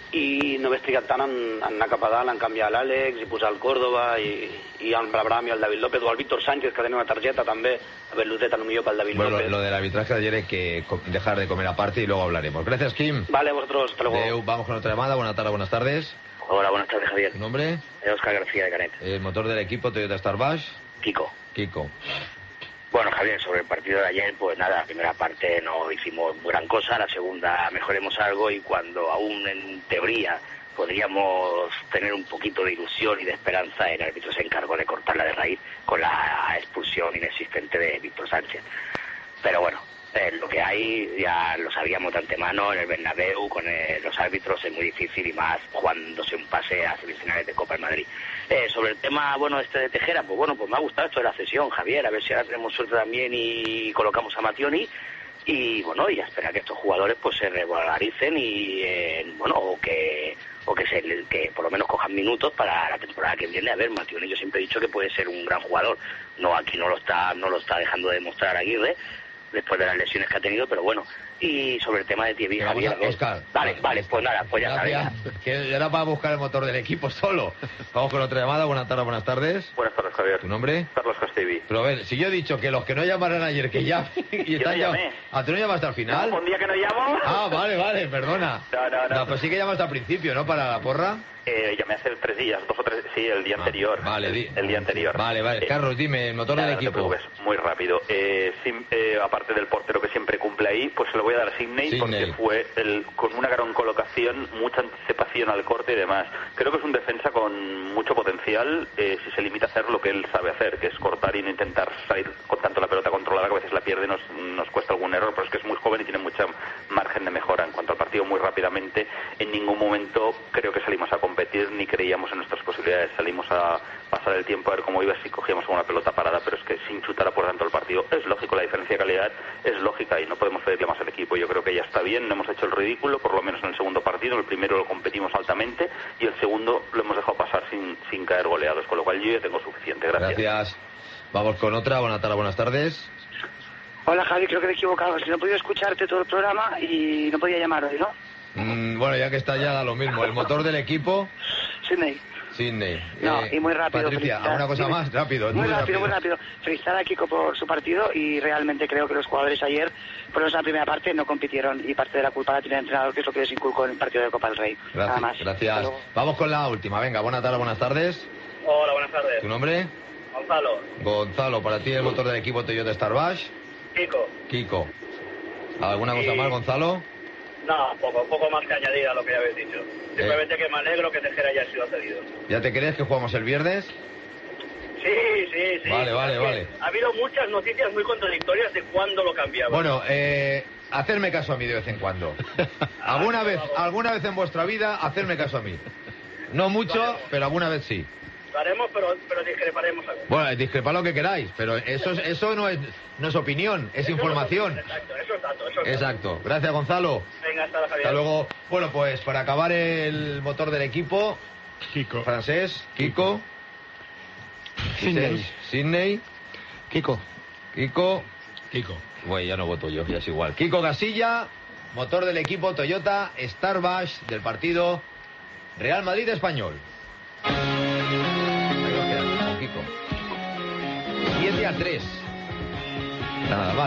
i no he trigat tant en, en anar cap a dalt, en canviar l'Àlex i posar el Córdoba i, i el Brabram i el David López o el Víctor Sánchez, que tenia una targeta també, a ver, Luzeta, lo millor pel David bueno, López. Lo, lo del arbitraje de ayer hay que dejar de comer aparte y luego hablaremos. Gracias, Kim. Vale, vosotros, hasta luego. Deu, vamos con otra llamada. Buenas tardes, buenas tardes. Hola, buenas tardes, Javier. ¿Tu nombre? Óscar García de Canet. El motor del equipo Toyota Starbash. Kiko. Kiko. Bueno, Javier, sobre el partido de ayer, pues nada, la primera parte no hicimos gran cosa, la segunda mejoremos algo y cuando aún en teoría podríamos tener un poquito de ilusión y de esperanza, el árbitro se encargó de cortarla de raíz con la expulsión inexistente de Víctor Sánchez. Pero bueno, eh, lo que hay ya lo sabíamos de antemano en el Bernabéu, con eh, los árbitros es muy difícil y más jugándose un pase a semifinales de Copa del Madrid. Eh, sobre el tema, bueno, este de Tejera, pues bueno, pues me ha gustado esto de la cesión, Javier, a ver si ahora tenemos suerte también y colocamos a Mattioni. Y bueno, y a esperar que estos jugadores pues se regularicen y eh, bueno, o que o que se que por lo menos cojan minutos para la temporada que viene. A ver, Mattioni, yo siempre he dicho que puede ser un gran jugador. No, aquí no lo está no lo está dejando de demostrar Aguirre después de las lesiones que ha tenido, pero bueno. Y sobre el tema de Thierry, Javier, a, Oscar, vale, vale, vale, pues nada, pues ya sabes. Que era para buscar el motor del equipo solo. Vamos con otra llamada. Buenas tardes, buenas tardes. Buenas tardes, Javier. ¿Tu nombre? Carlos Castellví. Pero a ver, si yo he dicho que los que no llamaran ayer que llamen y están ya. ¿Ah, tú no llamas hasta el final? No, un día que no llamo. Ah, vale, vale, perdona. No, no, no. No, pues sí que llamas al principio, ¿no? Para la porra. Eh, llamé hace tres días, dos o tres, sí, el día ah, anterior. Vale, di... el, el día anterior. Vale, vale. Eh, Carlos, dime, el motor nada, del equipo. No te preocupes, muy rápido. Eh, sim, eh, aparte del portero que siempre cumple ahí, pues se lo voy a dar a Sidney, Sidney. porque fue el, con una gran colocación, mucha anticipación al corte y demás. Creo que es un defensa con mucho potencial eh, si se limita a hacer lo que él sabe hacer, que es cortar y no intentar salir con tanto la pelota controlada, que a veces la pierde y nos, nos cuesta algún error, pero es que es muy joven y tiene mucha margen de mejora. En cuanto al partido, muy rápidamente, en ningún momento creo que salimos a competir ni creíamos en nuestras posibilidades. Salimos a pasar el tiempo a ver cómo iba si cogíamos una pelota parada, pero es que sin chutar a por tanto el partido. Es lógico, la diferencia de calidad es lógica y no podemos pedirle más al equipo. Yo creo que ya está bien, no hemos hecho el ridículo, por lo menos en el segundo partido. El primero lo competimos altamente y el segundo lo hemos dejado pasar sin, sin caer goleados, con lo cual yo ya tengo suficiente. Gracias. Gracias. Vamos con otra. Buenas tardes, buenas tardes. Hola, Javi, creo que me he equivocado. Es que no he podido escucharte todo el programa y no podía llamar hoy, ¿no? Mm, bueno, ya que está ya da lo mismo. El motor del equipo... Sidney. Sidney. No, eh, y muy rápido. Patricia, ¿alguna cosa más? Rápido. Muy, muy rápido, rápido, muy rápido. Felicitar a Kiko por su partido y realmente creo que los jugadores ayer, por lo menos en la primera parte, no compitieron y parte de la culpa la tiene el entrenador, que es lo que les inculcó en el partido de Copa del Rey. Gracias, Nada más. Gracias. Vamos con la última. Venga, buenas tardes, buenas tardes. Hola, buenas tardes. ¿Tu nombre? Gonzalo. Gonzalo, para ti el motor del equipo Toyota Starbash. Kiko. Kiko. ¿Alguna cosa y... más, Gonzalo? No, poco, poco más que añadir a lo que ya habéis dicho. Simplemente eh. que me alegro que Tejera haya sido cedido. ¿Ya te crees que jugamos el viernes? Sí, sí, sí. Vale, vale, vale. Ha habido muchas noticias muy contradictorias de cuándo lo cambiaba. Bueno, eh, hacerme caso a mí de vez en cuando. alguna vez, alguna vez en vuestra vida, hacerme caso a mí. No mucho, vale, pero alguna vez sí. Lo haremos, pero, pero discreparemos algo. Bueno, discrepad lo que queráis, pero eso, es, eso no, es, no es opinión, es eso información. No es, exacto, eso es dato, eso es Exacto. dato. Gracias, Gonzalo. Venga, hasta, Javier. Hasta luego. Bueno, pues para acabar el motor del equipo, Kiko. Francés, Kiko. Sidney. Sidney. Kiko. Kiko. Kiko. Bueno, ya no voto yo, ya es igual. Kiko Casilla, motor del equipo Toyota Starbash del partido Real Madrid Español. Ahí va a quedar con Kiko. siete a tres. Nada mal.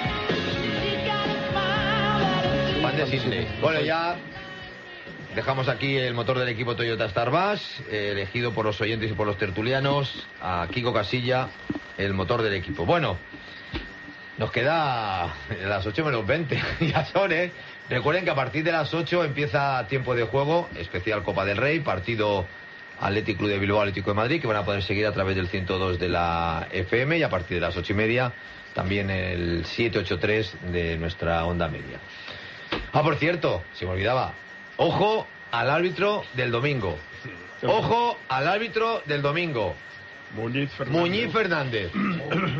Juan de Sidney. Bueno, ya dejamos aquí el motor del equipo Toyota Starbash, eh, elegido por los oyentes y por los tertulianos, a Kiko Casilla, el motor del equipo. Bueno, nos queda a las ocho menos veinte, ya son, ¿eh? Recuerden que a partir de las ocho empieza tiempo de juego, especial Copa del Rey, partido Athletic Club de Bilbao, Atlético de Madrid, que van a poder seguir a través del ciento dos de la F M, y a partir de las ocho y media también el siete ocho tres de nuestra onda media. Ah, por cierto, se me olvidaba, ojo al árbitro del domingo. Ojo al árbitro del domingo. Muñiz Fernández. Muñiz Fernández.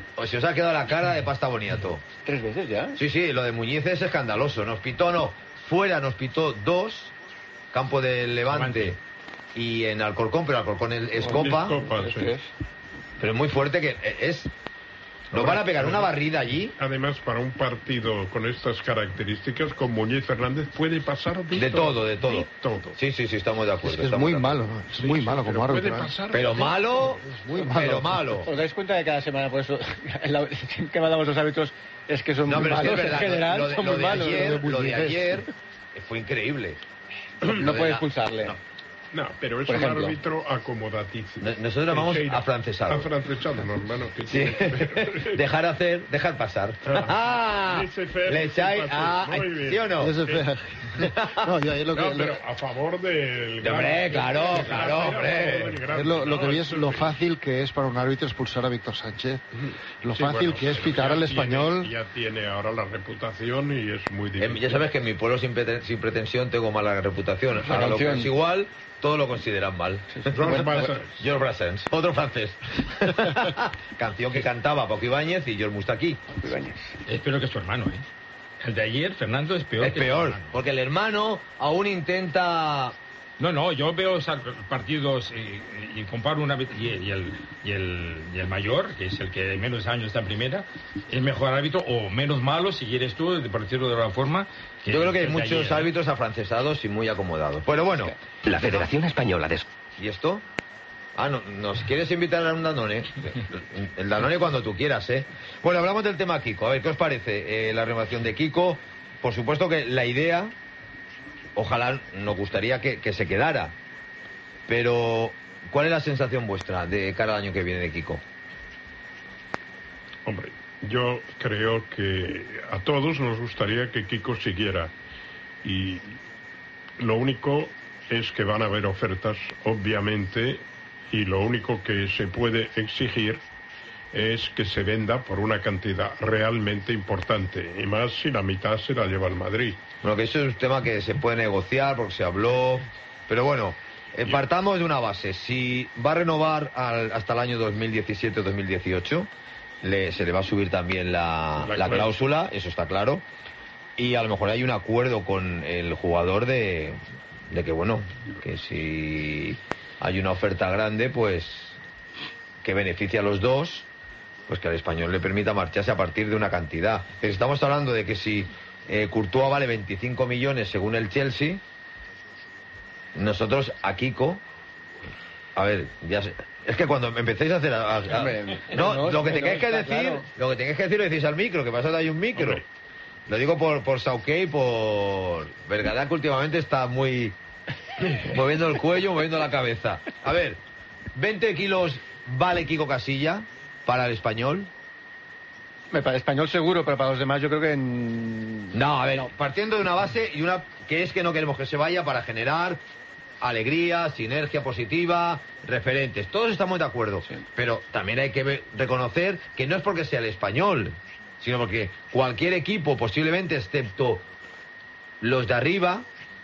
O si os ha quedado la cara de pasta boniato. ¿Tres veces ya? Sí, sí, lo de Muñiz es escandaloso. Nos pitó, no, fuera nos pitó dos, campo del Levante, Levante. Y en Alcorcón, pero Alcorcón es, es Copa. Copa sí. Pero es muy fuerte que es... ¿Nos van a pegar una barrida allí? Además, para un partido con estas características, con Muñiz Fernández puede pasar de, de todo. De todo, de todo. Sí, sí, sí, estamos de acuerdo. Es, es muy malo, ¿no? Es muy sí, malo como árbitro. Pero malo, es muy malo. Pero malo. ¿Os dais cuenta que cada semana, por eso, que mandamos los árbitros, es que son no, muy pero malos es que es verdad, en general, lo de, son lo muy de malos. Ayer, lo de, lo de ayer fue increíble. No puede expulsarle. No. No, pero es Por un ejemplo. árbitro acomodaticio. Nosotros vamos a francesado. A francesado, no, hermano. Que sí. Dejar hacer, dejar pasar. Ah, le echáis a... ¿Sí o no? No, yo, lo que, no, pero a favor del... De hombre, claro, de claro, hombre. Es lo, lo que vi es lo fácil que es para un árbitro expulsar a Víctor Sánchez. Lo sí, fácil bueno, que es pitar al español. Tiene, ya tiene ahora la reputación y es muy difícil. Eh, ya sabes que en mi pueblo sin, preten sin pretensión tengo mala reputación. Ahora lo que es igual... Todo lo consideran mal. George Brassens, otro francés. Canción que cantaba Paco Ibáñez y George Mustaquí. Es peor que su hermano, ¿eh? El de ayer, Fernando, es peor. Es que peor, su hermano. Porque el hermano aún intenta... No, no, yo veo partidos y, y comparo una vez y, y, el, y, el, y el mayor, que es el que menos años está en primera, es mejor árbitro o menos malo, si quieres tú, por decirlo de alguna forma. Que yo creo que hay muchos ayer, árbitros afrancesados y muy acomodados. Pero bueno, la Federación Española de... ¿Y esto? Ah, no, ¿nos quieres invitar a un Danone? El Danone cuando tú quieras, ¿eh? Bueno, hablamos del tema Kiko. A ver, ¿qué os parece eh, la renovación de Kiko? Por supuesto que la idea... Ojalá nos gustaría que, que se quedara. Pero, ¿cuál es la sensación vuestra de cara al año que viene de Kiko? Hombre, yo creo que a todos nos gustaría que Kiko siguiera. Y lo único es que van a haber ofertas, obviamente, y lo único que se puede exigir es que se venda por una cantidad realmente importante, y más si la mitad se la lleva el Madrid. Bueno, que eso es un tema que se puede negociar porque se habló, pero bueno, eh, partamos de una base. Si va a renovar al, hasta el año dos mil diecisiete o dos mil dieciocho, le, se le va a subir también la, la, la cláusula, eso está claro, y a lo mejor hay un acuerdo con el jugador de, de que, bueno, que si hay una oferta grande, pues que beneficie a los dos, pues que al Español le permita marcharse a partir de una cantidad. Pero estamos hablando de que si eh, Courtois vale veinticinco millones según el Chelsea, nosotros a Kiko, a ver, ya sé, es que cuando empecéis a hacer... A, a, Hombre, no, no, lo que tengáis que decir, claro. Lo que tengáis que decir lo decís al micro, que pasa de ahí un micro. Hombre. Lo digo por, por Sauqué y por Vergara, que últimamente está muy... moviendo el cuello, moviendo la cabeza. A ver, veinte kilos vale Kiko Casilla para el Español. Para el Español seguro, pero para los demás yo creo que... En... No, a ver, no. Partiendo de una base y una que es que no queremos que se vaya para generar alegría, sinergia positiva, referentes. Todos estamos de acuerdo. Sí. Pero también hay que ver, reconocer que no es porque sea el Español, sino porque cualquier equipo, posiblemente excepto los de arriba,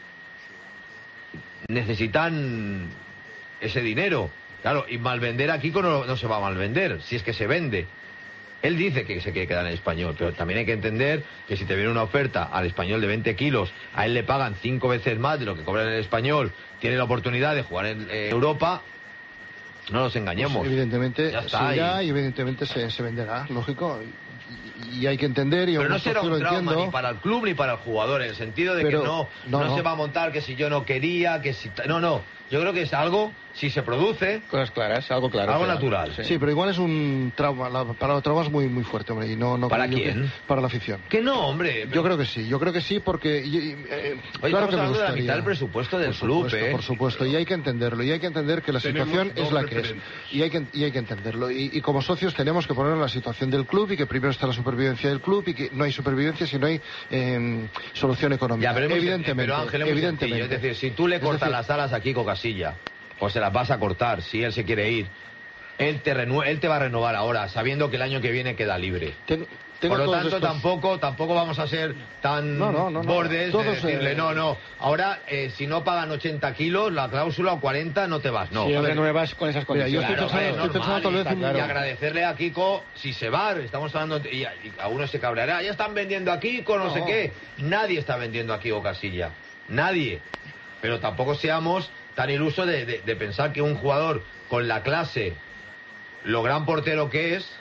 necesitan ese dinero. Claro, y malvender a Kiko no, no se va a malvender, si es que se vende. Él dice que se quiere quedar en el Español, pero también hay que entender que si te viene una oferta al Español de veinte kilos, a él le pagan cinco veces más de lo que cobra en el Español, tiene la oportunidad de jugar en eh, Europa, no nos engañemos. Pues evidentemente ya se irá y evidentemente se, se venderá, lógico. Y, y hay que entender... Y pero no será un trauma entiendo, ni para el club ni para el jugador, en el sentido de pero, que no, no, no, no se va a montar que si yo no quería, que si... No, no. Yo creo que es algo, si se produce... Cosas claras, algo claro. Algo claro. natural. Sí. sí, pero igual es un trauma, la palabra trauma es muy muy fuerte, hombre, y no... no ¿Para quién? Que, para la afición. Que no, hombre. Yo creo que sí, yo creo que sí, porque... Y, y, eh, Oye, claro estamos que me hablando gustaría. de la mitad del presupuesto del por club, supuesto, ¿eh? Por supuesto, y hay que entenderlo, y hay que entender que la tenemos situación es la que referentes. es, y hay que, y hay que entenderlo. Y, y como socios tenemos que poner en la situación del club, y que primero está la supervivencia del club, y que no hay supervivencia si no hay eh, solución económica. Ya, pero evidentemente, pero Ángel, es muy evidentemente. sencillo. Es decir, si tú le cortas decir, las alas a Kiko Casilla, pues se las vas a cortar, si él se quiere ir. Él te, renue él te va a renovar ahora, sabiendo que el año que viene queda libre. Ten Tengo Por lo todos tanto, estos- tampoco tampoco vamos a ser tan No, no, no, no. bordes Todos, de decirle, eh, no, no, ahora eh, si no pagan ochenta kilos, la cláusula o cuarenta, no te vas. No, Si a ver, renuevas con esas Mira, yo condiciones. estoy pensando- Claro, estoy pensando tal vez normal, en- y, y agradecerle a Kiko si se va, estamos hablando, y, y a uno se cabreará, ya están vendiendo a Kiko, no, No. sé qué. Nadie está vendiendo a Kiko Casilla, nadie. Pero tampoco seamos tan ilusos de, de- de pensar que un jugador con la clase, lo gran portero que es,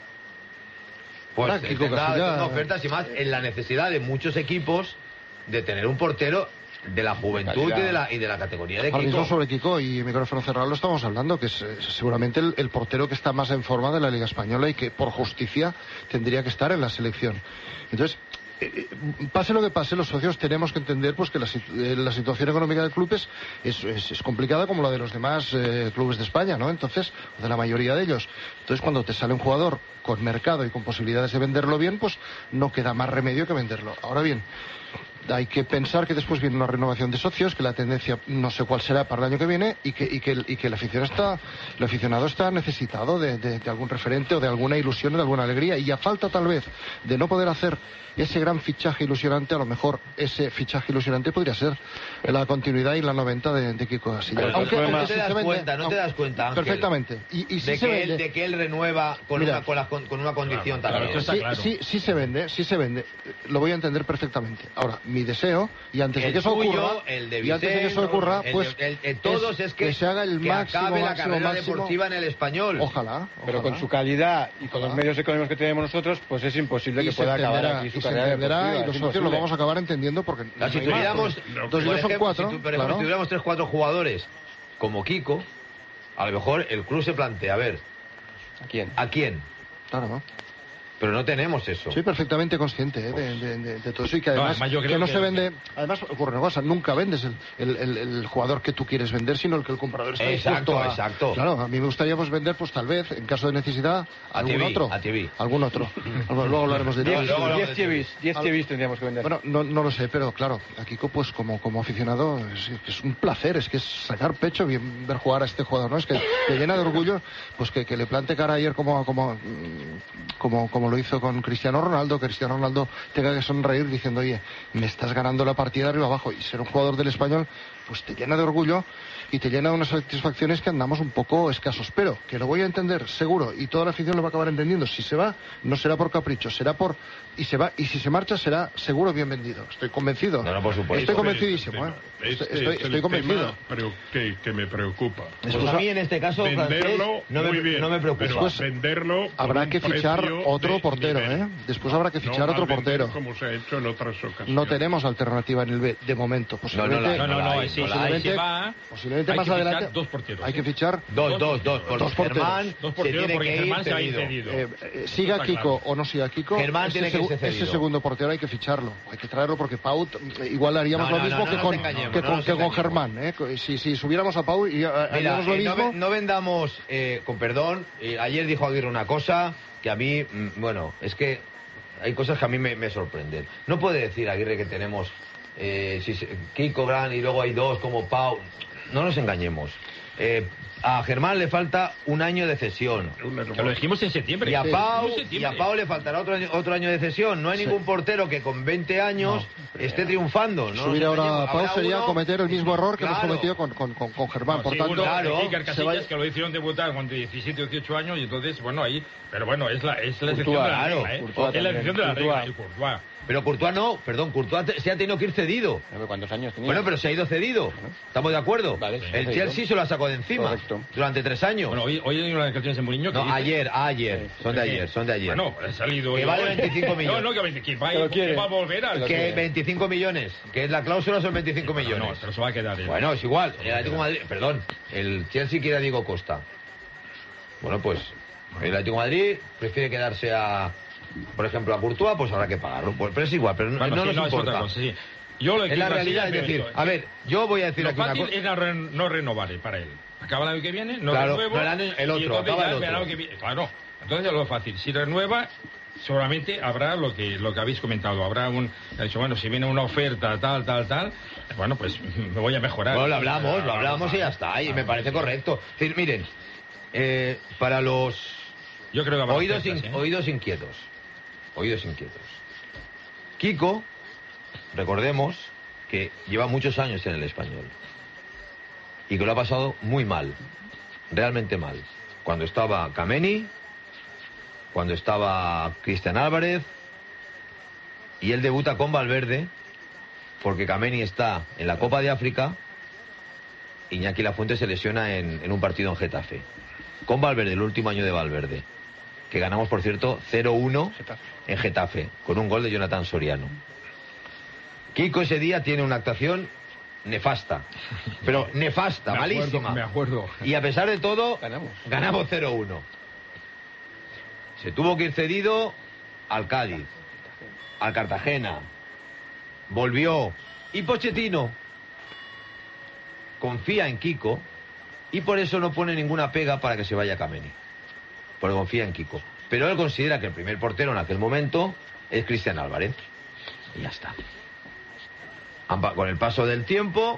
pues Ahora, Kiko tendrá, Casilla- tendrá ofertas y más en la necesidad de muchos equipos de tener un portero de la juventud y de la, y de la categoría de Ahora mismo Kiko. sobre Kiko y micrófono cerrado lo estamos hablando, que es, eh, seguramente el, el portero que está más en forma de la Liga Española y que por justicia tendría que estar en la selección. Entonces, eh, eh, pase lo que pase, los socios tenemos que entender pues que la, situ- eh, la situación económica del club es, es, es- es complicada como la de los demás eh, clubes de España, ¿no? Entonces, de la mayoría de ellos. Entonces, cuando te sale un jugador con mercado y con posibilidades de venderlo bien, pues no queda más remedio que venderlo. Ahora bien, hay que pensar que después viene una renovación de socios, que la tendencia no sé cuál será para el año que viene y que, y que, el- y que el, aficionado está, el aficionado está necesitado de, de- de algún referente o de alguna ilusión o de alguna alegría. Y a falta tal vez de no poder hacer ese gran fichaje ilusionante, a lo mejor ese fichaje ilusionante podría ser la continuidad y la noventa de, de Kiko Casilla. Pero no te si das se vende- cuenta, no te das cuenta, Ángel. Perfectamente. Y, y si de, se que vende- él, de que él renueva con, Mira. una, con, la- con- con una condición también. sí, sí, sí se vende, sí se vende. Lo voy a entender perfectamente. Ahora, mi deseo, y antes de El que eso tuyo, ocurra, el de y antes de que eso Vicente, ocurra, el de- pues el- el todos es que- se haga el que máximo, acabe la máximo, carrera máximo. deportiva en el Español. Ojalá, Pero ojalá. con su calidad y con los medios económicos que tenemos nosotros, pues es imposible Y que se pueda acabar entenderá, aquí su y se carrera entenderá, deportiva. y los es socios lo imposible. vamos a acabar entendiendo porque Claro, si no hay más, tuviéramos, porque por dos y dos son ejemplo, cuatro, si tu- por ejemplo, claro. si tuviéramos tres, cuatro jugadores como Kiko, a lo mejor el club se plantea, a ver, ¿A quién? ¿a quién? Claro. Pero no tenemos eso. Soy perfectamente consciente eh, de, de- de- de todo eso y que No, además, además yo que creo no que- se vende. Además, ocurre una cosa: nunca vendes el, el- el- el jugador que tú quieres vender, sino el que el comprador está Exacto, dispuesto a. exacto. Claro, a mí me gustaría pues, vender, pues tal vez, en caso de necesidad, A algún T V, otro. a T V. Algún otro. Luego luego hablaremos de Diez- T V. luego hablamos de T Vs, diez T Vs tendríamos que vender. Bueno, no, no lo sé, pero claro, a Kiko, pues como, como aficionado, es, es un placer, es que es sacar pecho bien ver jugar a este jugador, ¿no? Es que te llena de orgullo, pues que, que le plante cara ayer como, como, mm, como, como lo hizo con Cristiano Ronaldo, que Cristiano Ronaldo tenga que sonreír diciendo, oye, me estás ganando la partida de arriba abajo, y ser un jugador del Español, pues te llena de orgullo y te llena de unas satisfacciones que andamos un poco escasos, pero que lo voy a entender seguro y toda la afición lo va a acabar entendiendo. Si se va, no será por capricho, será por y se va y si se marcha será seguro bien vendido. Estoy convencido. No, no, por supuesto. Estoy Este convencidísimo, es ¿eh? el tema. Estoy, Este estoy- es el estoy convencido. tema preo- que, que me preocupa. Pues a mí en este caso, venderlo francés, no me, muy bien, no me preocupa. pero Pues venderlo por habrá un que fichar precio otro de portero, nivel. ¿eh? Después habrá que No fichar otro malvender portero. como se ha hecho en otras ocasiones. No tenemos alternativa en el B de momento. Posiblemente, No, no, no, sí, posiblemente, se va. posiblemente Hay más que fichar adelante dos porteros. hay que fichar Dos, dos, dos. Por Dos porteros. Germán Dos se porteros tiene porque que ir Germán se va a ir cedido. cedido. Eh, eh, siga Está Kiko claro. o no siga Kiko, Germán ese, tiene que segu- ser cedido. ese segundo portero hay que ficharlo, hay que traerlo porque Pau eh, igual haríamos No, lo no, mismo no, que no con, nos engañemos, que no con, nos que con engañemos. Germán. ¿eh? Si, si subiéramos a Pau y Mira, haríamos lo eh, no, mismo. ve- no vendamos, eh, con perdón, eh, ayer dijo Aguirre una cosa que a mí, mm, bueno, es que hay cosas que a mí me, me sorprenden. No puede decir Aguirre que tenemos eh, si se- Kiko Gran y luego hay dos como Pau. No nos engañemos. Eh, a Germán le falta un año de cesión. Que lo dijimos en septiembre. Y a Sí, Pau, en y septiembre. a Pau le faltará otro año, otro año de cesión. No hay Sí. ningún portero que con veinte años esté triunfando. No Subir nos ahora engañemos. a Pau Habrá sería uno- cometer el mismo error que hemos Claro. cometido con, con, con, con Germán. Por Sí, tanto, uno, claro, Iker se va- Casillas, que lo hicieron debutar con diecisiete o dieciocho años, y entonces, bueno, ahí... Pero bueno, es la, es la excepción de la claro. regla, ¿eh? Courtois Es la también, excepción de la regla, Courtois. el Courtois. Pero Courtois no, perdón, Courtois te- se ha tenido que ir cedido. ¿Cuántos años tenía? Bueno, pero se ha ido cedido. ¿Estamos de acuerdo? Vale, sí, el cedido. Chelsea se lo ha sacado de encima Correcto. durante tres años. Bueno, hoy, hoy hay una declaración en Mourinho que no, dice- ayer, ayer. Son de ayer, son de ayer. Bueno, ha salido... Que vale veinticinco millones. No, no, que, veinte- que va, Que lo que quiere. va a volver al... que veinticinco millones, que es la cláusula son veinticinco No, millones. no, pero se va a quedar él. Bueno, es igual. El Atlético de Madrid, perdón, el Chelsea quiere a Diego Costa. Bueno, pues el Atlético de Madrid prefiere quedarse a, por ejemplo, a Courtois, pues habrá que pagarlo. Pues, pero es igual, pero no, Bueno, no sí, nos no, es importa. otra cosa, sí. Yo lo Es la realidad, es decir, a ver, yo voy a decir lo aquí una fácil cosa. era re- no renovar eh, para él. Acaba el año que viene, no Claro, renuevo. no, el año- el y otro, entonces acaba ya el verá otro. lo que viene. Claro, entonces lo fácil. Si renueva, seguramente habrá lo que lo que habéis comentado. Habrá un... Ha dicho, bueno, si viene una oferta tal, tal, tal, bueno, pues me voy a mejorar. Bueno, lo hablamos, lo hablamos y ya está, y me parece correcto. Es decir, miren, eh, para los Yo creo que habrá oídos, ofertas, in- ¿eh? oídos inquietos, oídos inquietos. Kiko, recordemos que lleva muchos años en el Español y que lo ha pasado muy mal, realmente mal. Cuando estaba Kameni, cuando estaba Cristian Álvarez, y él debuta con Valverde porque Kameni está en la Copa de África, Iñaki Lafuente se lesiona en, en un partido en Getafe. Con Valverde, el último año de Valverde, que ganamos, por cierto, cero uno en Getafe, con un gol de Jonathan Soriano. Kiko ese día tiene una actuación nefasta, pero nefasta, me acuerdo, malísima. Me acuerdo. Y a pesar de todo, ganamos, ganamos cero uno. Se tuvo que ir cedido al Cádiz, al Cartagena, volvió, y Pochettino confía en Kiko y por eso no pone ninguna pega para que se vaya Kameni, porque confía en Kiko. Pero él considera que el primer portero en aquel momento es Cristian Álvarez. Y ya está. Con el paso del tiempo,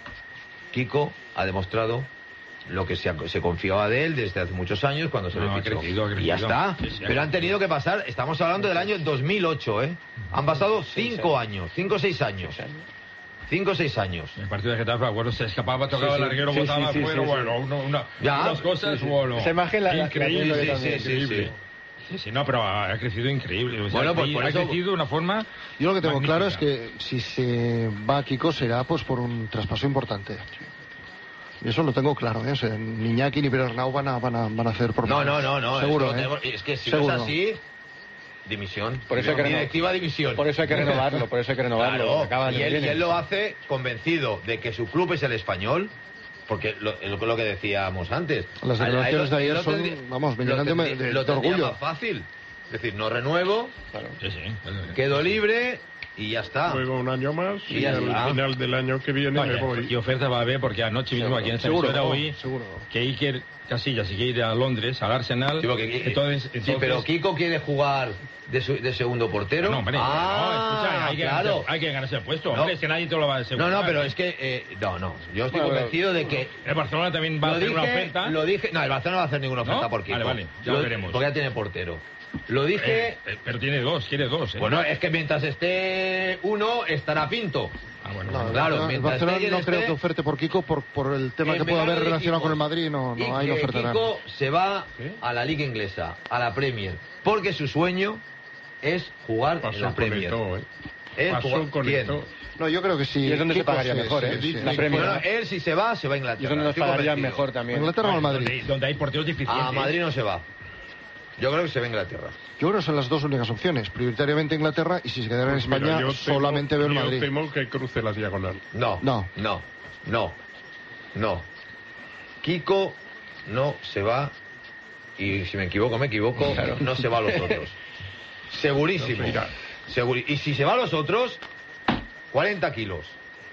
Kiko ha demostrado lo que se, ha, se confiaba de él desde hace muchos años cuando se no, le fichó. ha crecido, ha crecido. Y ya está. Sí, sí, Pero han tenido que pasar, estamos hablando del año dos mil ocho, ¿eh? Han pasado cinco años, cinco o seis años. Cinco o seis años. En el partido de Getafe, acuerdo, se escapaba, tocaba sí, sí. el larguero, Sí, botaba sí, al sí, suelo, sí, bueno, sí. uno, una, Ya. unas cosas, Sí, sí. bueno. Esa imagen la- la- increíble, la- sí, la- sí, sí, increíble. sí. Sí, sí, no, pero ha, ha crecido increíble. O sea, Bueno, pues ha, por ha eso- crecido de una forma. Yo lo que tengo magnífica. claro es que si se va a Kiko será pues por un traspaso importante. Y eso lo tengo claro, ¿eh? O sea, ni Iñaki ni Pere Arnau van a, van a, van a hacer por No, no, no, no. Seguro, eso lo ¿eh? tenemos- Es que si Seguro. no es así, dimisión. Por eso hay que renovar- Directiva dimisión. por eso hay que renovarlo, por eso hay que renovarlo, Claro, porque acaba el y, año él, que y viene. él lo hace convencido de que su club es el Español, porque lo, lo, lo que decíamos antes. Las A- a él declaraciones lo- de ayer lo son, tendría- vamos, me lo llenan de, tendría- de- lo de tendría orgullo. más fácil. Es decir, no renuevo, Sí, sí. quedo libre y ya está. Juego un año más Y y, ya al está. final del año que viene No, me y- voy. Y oferta va a haber, porque anoche mismo aquí en esta Seguro, emisora no, oí seguro. que Iker Casillas se quiere ir a Londres, al Arsenal. Sí, porque- entonces, sí, entonces- pero Kiko quiere jugar de, su- de segundo portero. No, hombre, ah, no, escucha, hay que, claro. ganarse, hay que ganarse el puesto. No. Hombre, es que nadie te lo va a No, asegurar. no, pero es que eh, no, no. Yo estoy Bueno, convencido de que El Barcelona también va a lo hacer dije, una oferta. Lo dije, no, el Barcelona no va a hacer ninguna oferta ¿No? por Kiko. Vale, vale, ya Lo- lo veremos. Porque ya tiene portero. Lo dije. Eh, eh, pero tiene dos, quiere dos. ¿eh? Bueno, es que mientras esté uno, estará Pinto. Ah, bueno, No, bueno. claro, el Barcelona, el mientras Barcelona esté no quien creo esté, que oferte por Kiko por, por el tema eh, que me puede gano haber de relacionado equipos. con el Madrid. No, Y no, ahí no que ofertarán. Kiko se va a la Liga Inglesa, a la Premier, porque su sueño es jugar Pasó en la con Premier. Eto'o, ¿eh? Es Pasó jugar- con ¿quién? Eto'o. No, yo creo que sí. Y es donde se Kiko pagaría sí, mejor, sí, ¿eh? sí. La Premier. Bueno, él si se va, se va a Inglaterra. Y es donde nos estoy pagarían convencido. mejor también. Inglaterra o al Donde, Madrid. donde hay porteros deficientes. A Madrid no se va. Yo creo que se va a Inglaterra. Yo creo que son las dos únicas opciones. Prioritariamente Inglaterra y si se quedara en Pues mira, España yo temo- solamente veo el yo Madrid. temo que cruce la diagonal. No, No. no, no, no. Kiko no se va, y si me equivoco, me equivoco, no se va a los otros. Segurísimo. No se irá. Seguri- y si se va a los otros, cuarenta kilos.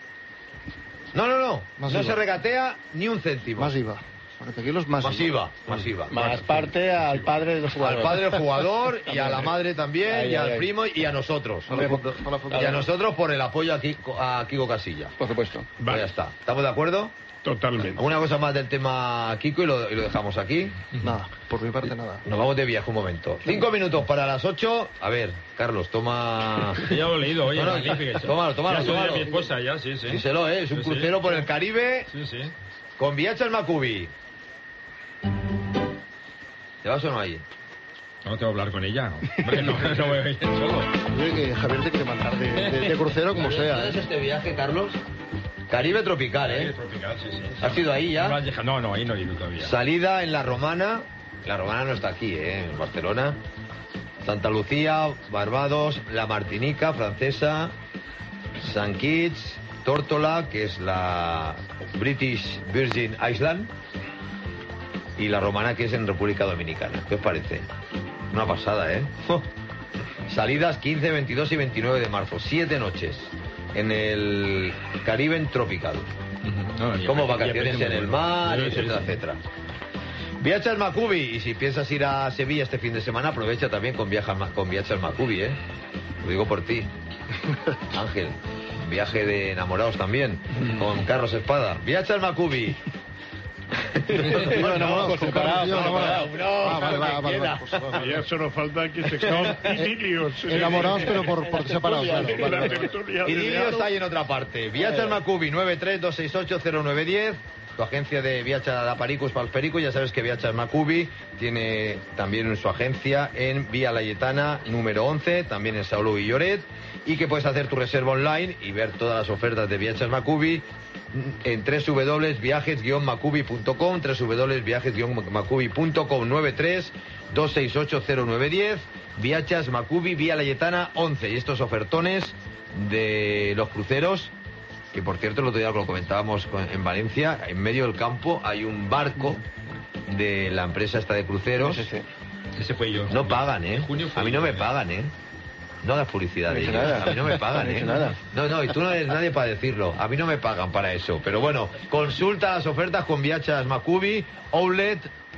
No, no, no. Más no I V A. se regatea ni un céntimo. Más I V A. cuarenta kilos más, Más I V A, más I V A. Más parte al padre del Al jugador. padre del jugador y a la madre también Ay, y ay, al ay. primo y a nosotros. A la foto- a la foto. Y a nosotros por el apoyo a Kiko, a Kiko Casilla. Por supuesto. Pues Vale. ya está. ¿Estamos de acuerdo? Totalmente. ¿Alguna cosa más del tema Kiko y lo, y lo dejamos aquí? Nada, por mi parte nada. Nos vamos de viaje un momento. Cinco minutos para las ocho. A ver, Carlos, toma... Ya lo he leído, oye, No, no, magnífico. tómalo, tómalo, Ya soy tómalo. a mi esposa, ya, sí, sí. Díselo, ¿eh? Es un Sí, sí. crucero por el Caribe Sí, sí. con Viacha al Macubi. ¿Te vas o no ahí? No tengo que hablar con ella, ¿no? Hombre, no, no voy a ir solo. Oye, que Javier te quiere mandar de, de- de crucero como sea. ¿Dónde es ¿eh? este viaje, Carlos? Caribe tropical, Sí, ¿eh? tropical, sí, sí. ¿Has ido ahí ya? No, has dejado- no, no, ahí no he ido todavía. Salida en La Romana. La Romana no está aquí, ¿eh? En Barcelona. Santa Lucía, Barbados, La Martinica, francesa, Saint Kitts, Tórtola, que es la British Virgin Island, y La Romana, que es en República Dominicana. ¿Qué os parece? Una pasada, ¿eh? Salidas quince, veintidós y veintinueve de marzo. Siete noches en el Caribe tropical. No, ya Como me- ya vacaciones me- en el mar, Sí, sí, etcétera, sí. etcétera. Viacha al Macubi, y si piensas ir a Sevilla este fin de semana, aprovecha también con, viaja, al Ma- con Viacha al Macubi, ¿eh? Lo digo por ti. Ángel, viaje de enamorados también, con Carlos Espada. Viacha al Macubi. No, no, por separado, por separado. Ah, vale, vale, vale, vale, pues, vale. Ya solo falta que se son idilios. Enamorados, pero por, por separado. Vale, vale, vale. Idilios hay en otra parte. Viachas Macubi, nueve tres dos seis ocho cero nueve uno cero. Tu agencia de Viacha da Paricus para los pericos. Ya sabes que Viachas Macubi tiene también su agencia en Vía Layetana número once, también en Saulo y Lloret, y que puedes hacer tu reserva online y ver todas las ofertas de Viachas Macubi en doble u doble u doble u punto viajes guion macubi punto com, doble u doble u doble u punto viajes guion macubi punto com, nueve tres dos seis ocho cero nueve uno cero. Viachas Macubi, Vía Layetana once. Y estos ofertones de los cruceros, que por cierto el otro día lo comentábamos en Valencia, en medio del campo hay un barco de la empresa esta de cruceros. Ese, ese fue yo. No pagan, ¿eh? A mí no me pagan, ¿eh? No hagas publicidad de ellos. A mí no me pagan, ¿eh? No, no, y tú no eres nadie para decirlo. A mí no me pagan para eso. Pero bueno, consulta las ofertas con Viachas Macubi, outlet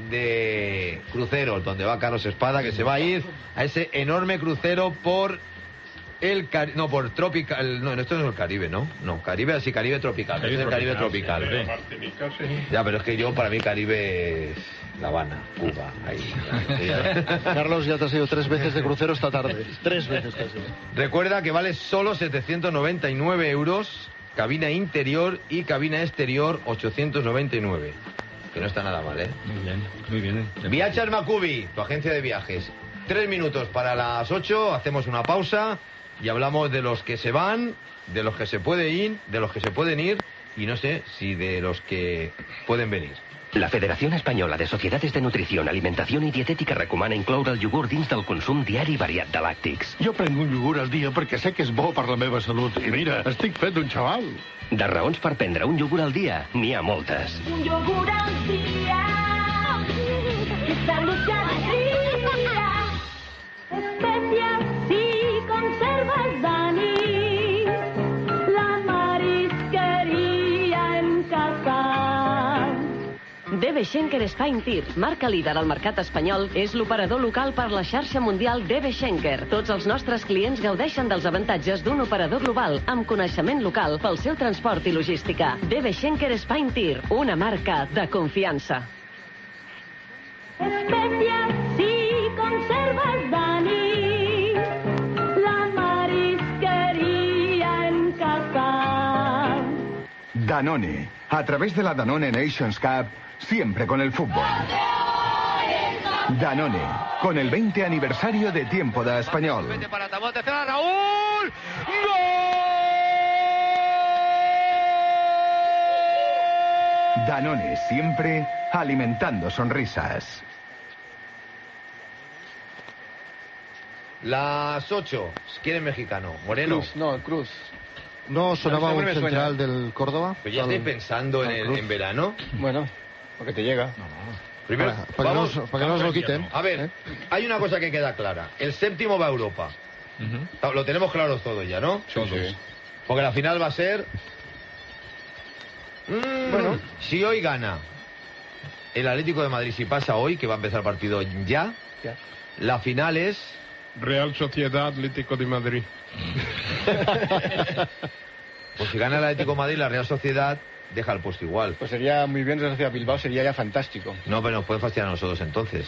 de cruceros, donde va Carlos Espada, que se va a ir a ese enorme crucero por el Cari no, por Tropical, no, esto no es el Caribe, ¿no? No, Caribe, así Caribe tropical, Caribe es el Caribe tropical, tropical. sí. ¿Sí? Ya, pero es que yo, para mí Caribe es La Habana, Cuba, ahí. Carlos, ya te has ido tres veces de crucero esta tarde. Tres veces te has ido. Recuerda que vale solo setecientos noventa y nueve euros, cabina interior y cabina exterior ochocientos noventa y nueve. Que no está nada mal, ¿eh? Muy bien, muy bien. Viachas Macubi, tu agencia de viajes. Tres minutos para las ocho, hacemos una pausa y hablamos de los que se van, de los que se pueden ir, de los que se pueden ir y no sé si de los que pueden venir. La Federación Espanyola de Sociedades de Nutrición, Alimentación i Dietètica recomana incloure el iogurt dins del consum diari variat de làctics. Jo prenc un iogurt al dia perquè sé que és bo per la meva salut. I mira, estic fet un xaval. De raons per prendre un iogurt al dia, n'hi ha moltes. Un yogur al día, salud y alegría, especias y conservas Dani, la marisquería en casa. D B Schenker Spine Tir, marca líder al mercat espanyol, és l'operador local per la xarxa mundial D B Schenker. Tots els nostres clients gaudeixen dels avantatges d'un operador global amb coneixement local pel seu transport i logística. D B Schenker Spine Tir, una marca de confiança. Especias y conservas Dani, la marisquería en casa. Danone, a través de la Danone Nations Cup, siempre con el fútbol. Danone, con el veinte aniversario de Tiempo de Español. Para Tabote, cerra Raúl. Danone, siempre alimentando sonrisas. Las ocho. ¿Quién es mexicano? Moreno. Cruz, no, Cruz. ¿No sonaba No, un siempre me central suena. del Córdoba? Pero ya estoy pensando en, el, en verano. Bueno, porque te llega. Primero, Para- para que vamos, nos- para que nos lo quiten. A ver, hay una cosa que queda clara. El séptimo va a Europa. Lo tenemos claro todos ya, ¿no? Todos. Porque la final va a ser... Mm, Bueno. Si hoy gana el Atlético de Madrid, si pasa hoy, que va a empezar el partido ya, Ya. la final es... Real Sociedad Atlético de Madrid. Pues si gana el Atlético de Madrid, la Real Sociedad deja el puesto igual. Pues sería muy bien, Real Sociedad Bilbao sería ya fantástico. No, pero nos pueden fastidiar a nosotros entonces.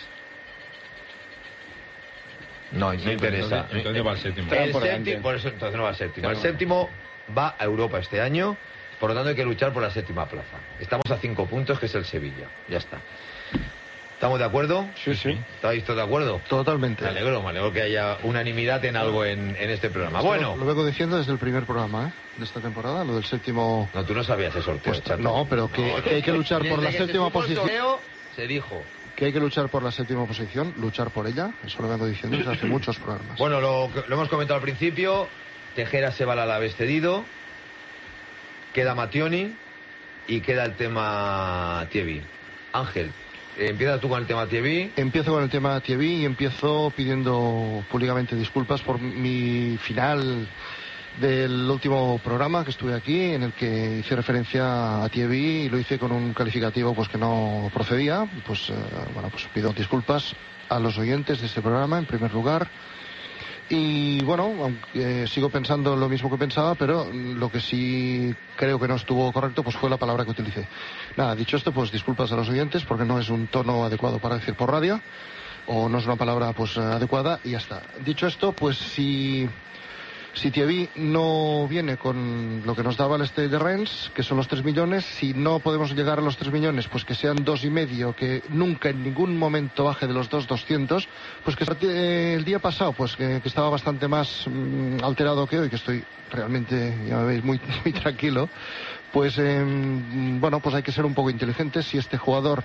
No, no Sí, interesa. entonces- entonces va al séptimo. El Por delante. séptimo, por eso entonces no va al séptimo. Claro. El séptimo va a Europa este año, por lo tanto hay que luchar por la séptima plaza. Estamos a cinco puntos, que es el Sevilla. Ya está. ¿Estamos de acuerdo? Sí, sí. ¿Estáis todos de acuerdo? Totalmente. Me alegro, me alegro que haya unanimidad en algo en, en este programa. Esto Bueno, Lo, lo vengo diciendo desde el primer programa, ¿eh? De esta temporada, lo del séptimo... no, tú no sabías el sorteo, Pues, chato. no, pero que, que hay que luchar por Desde la que se séptima supo el posición. sorteo, se dijo. Que hay que luchar por la séptima posición, luchar por ella. Eso lo vengo diciendo desde hace muchos programas. Bueno, lo, lo hemos comentado al principio. Tejera se va al Alavés cedido. Queda Mattioni y queda el tema Thievi. Ángel, eh, empieza tú con el tema Thievi. Empiezo con el tema Thievi y empiezo pidiendo públicamente disculpas por mi final del último programa que estuve aquí, en el que hice referencia a Thievi y lo hice con un calificativo pues que no procedía. Pues eh, bueno, pues pido disculpas a los oyentes de este programa en primer lugar Y bueno, aunque eh, sigo pensando lo mismo que pensaba, pero lo que sí creo que no estuvo correcto pues fue la palabra que utilicé. Nada, dicho esto, pues disculpas a los oyentes porque no es un tono adecuado para decir por radio, o no es una palabra pues adecuada y ya está. Dicho esto, pues si... Si Thierry no viene con lo que nos daba el Stade de Rennes, que son los tres millones, si no podemos llegar a los tres millones, pues que sean dos y medio, que nunca en ningún momento baje de los dos doscientos, pues que eh, el día pasado, pues que, que estaba bastante más mm, alterado que hoy, que estoy realmente, ya me veis, muy, muy tranquilo, pues eh, bueno, pues hay que ser un poco inteligentes. Si este jugador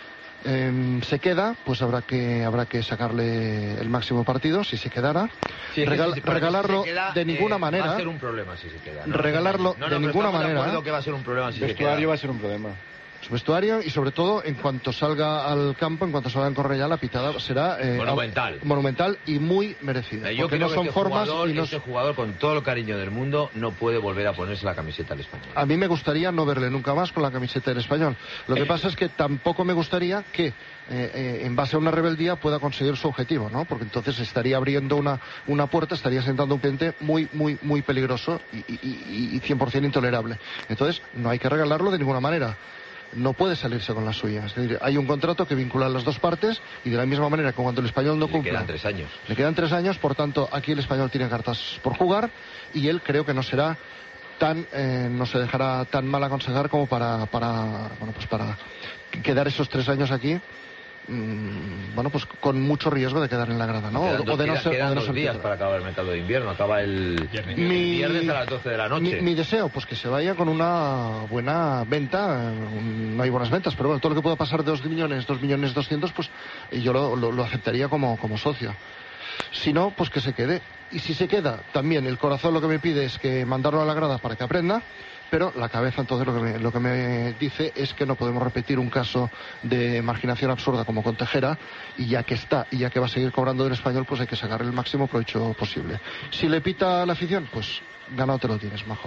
Eh, se queda, pues habrá que habrá que sacarle el máximo partido. Si se quedara, sí, Regal, si, regalarlo si queda, de ninguna eh, manera. Va a ser un problema si se queda. ¿no? Regalarlo no, no, de ninguna manera. De que va a ser un problema si vestuario se queda. va a ser un problema. Su vestuario y sobre todo en cuanto salga al campo, en cuanto salga en Cornellà, la pitada será eh, monumental, monumental y muy merecida. Eh, yo porque creo no son que este formas jugador, y no... este jugador con todo el cariño del mundo no puede volver a ponerse la camiseta al Español. A mí me gustaría no verle nunca más con la camiseta del Español. Lo que pasa es que tampoco me gustaría que eh, eh, en base a una rebeldía pueda conseguir su objetivo, ¿no? Porque entonces estaría abriendo una, una puerta, estaría sentando un cliente muy, muy, muy peligroso y, y, y, y cien por ciento intolerable. Entonces no hay que regalarlo de ninguna manera. No puede salirse con la suya. Es decir, hay un contrato que vincula a las dos partes y de la misma manera que cuando el Español no cumple... Le quedan tres años. Le quedan tres años, por tanto, aquí el Español tiene cartas por jugar y él creo que no será tan... Eh, no se dejará tan mal aconsejar como para, para, bueno, pues para quedar esos tres años aquí, mmm, bueno, pues con mucho riesgo de quedar en la grada, ¿no? Quedan o de no días, ser, quedan o de no dos ser días titular. para acabar el mercado de invierno. Acaba el viernes, Mi, el viernes a las doce de la noche. Mi, mi deseo, pues que se vaya con una buena venta. No hay buenas ventas, pero bueno, todo lo que pueda pasar de dos millones, dos millones doscientos, pues yo lo, lo, lo aceptaría como, como socio. Si no, pues que se quede. Y si se queda, también el corazón lo que me pide es que mandarlo a la grada para que aprenda, pero la cabeza entonces lo que me, lo que me dice es que no podemos repetir un caso de marginación absurda como con Tejera, y ya que está, y ya que va a seguir cobrando del Español, pues hay que sacarle el máximo provecho posible. Si le pita la afición, pues ganado te lo tienes, majo.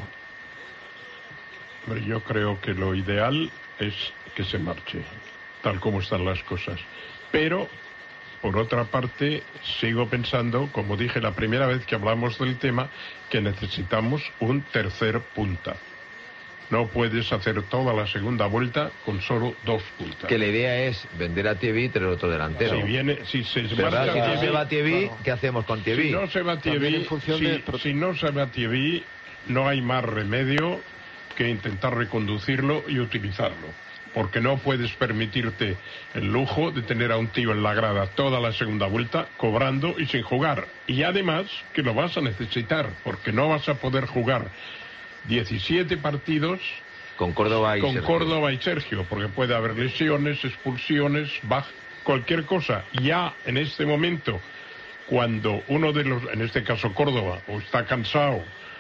Hombre, yo creo que lo ideal es que se marche, tal como están las cosas. Pero, por otra parte, sigo pensando, como dije la primera vez que hablamos del tema, que necesitamos un tercer punta. No puedes hacer toda la segunda vuelta con solo dos puntas. Que la idea es vender a Thierry y tener otro delantero. Si viene, si se Pero marcha si no Thierry, se va Thierry, claro. ¿qué hacemos con Thierry? Si no se va Thierry, si, de... si no se va Thierry, no hay más remedio que intentar reconducirlo y utilizarlo. Porque no puedes permitirte el lujo de tener a un tío en la grada toda la segunda vuelta cobrando y sin jugar. Y además que lo vas a necesitar, porque no vas a poder jugar diecisiete partidos con Córdoba y con Sergio. Córdoba y Sergio, porque puede haber lesiones, expulsiones, baja, cualquier cosa. Ya en este momento, cuando uno de los, en este caso Córdoba, o está cansado,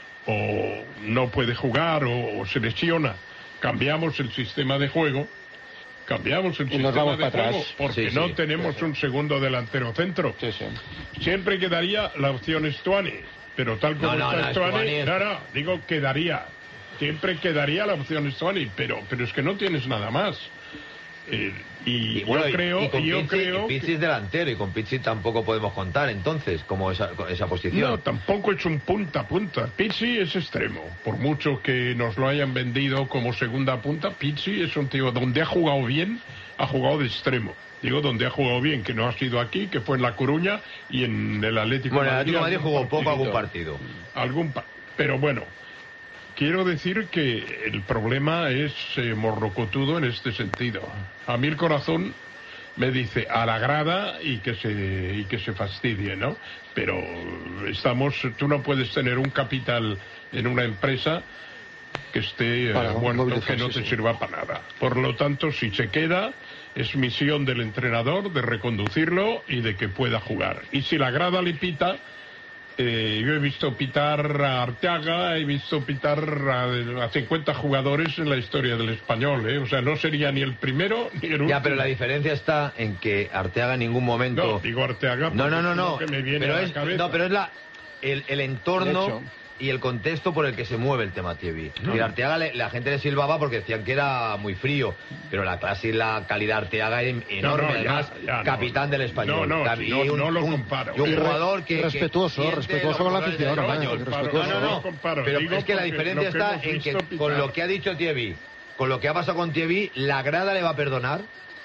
o no puede jugar, o, o se lesiona, cambiamos el sistema de juego, cambiamos el y sistema nos vamos de para juego, atrás. porque Sí, no sí, tenemos sí, sí. un segundo delantero centro. Sí, sí. Siempre quedaría la opción Stuani, pero tal como No, no, está no, Stuani, Stuani es- no, no, digo quedaría, siempre quedaría la opción Stuani, pero, pero es que no tienes nada más. Eh, y, Y bueno, yo creo, y, y con y yo Pizzi, creo y Pizzi que- es delantero y con Pizzi tampoco podemos contar entonces como esa, esa posición. No, tampoco es un punta a punta. Pizzi es extremo. Por mucho que nos lo hayan vendido como segunda punta, Pizzi es un tío donde ha jugado bien, ha jugado de extremo. Digo, donde ha jugado bien, que no ha sido aquí, que fue en La Coruña y en el Atlético Bueno, el Atlético de Madrid algún jugó poco algún partidito. partido. Algún pa- Pero bueno, quiero decir que el problema es eh, morrocotudo en este sentido. A mí el corazón me dice a la grada y que se y que se fastidie, ¿no? Pero estamos, tú no puedes tener un capital en una empresa que esté eh, Para muerto, movilizar, que no sí, te sí. sirva para nada. Por lo tanto, si se queda, es misión del entrenador de reconducirlo y de que pueda jugar. Y si la grada le pita, eh, yo he visto pitar a Arteaga, he visto pitar a, a cincuenta jugadores en la historia del Español, ¿eh? O sea, no sería ni el primero ni el último. Ya, pero la diferencia está en que Arteaga en ningún momento... No, digo Arteaga. No, no, no, no. porque es lo que me viene pero a la es, cabeza. no, pero es la, el, el entorno, y el contexto por el que se mueve el tema Thierry. No. Y Arteaga, le, la gente le silbaba porque decían que era muy frío, pero la clase y la calidad de Arteaga es enorme, No, no, ya, además, ya, no. capitán del Español. No, no, Capi- no, y un- no lo un- comparo. y un Y re- jugador que... respetuoso, que siente respetuoso los con la colores del afición, Español. ¿eh? Respetuoso. No, no, no, comparo, pero digo es que la porque diferencia lo que está hemos en que visto con pitar. lo que ha dicho Thierry, con lo que ha pasado con Thierry, ¿la grada le va a perdonar?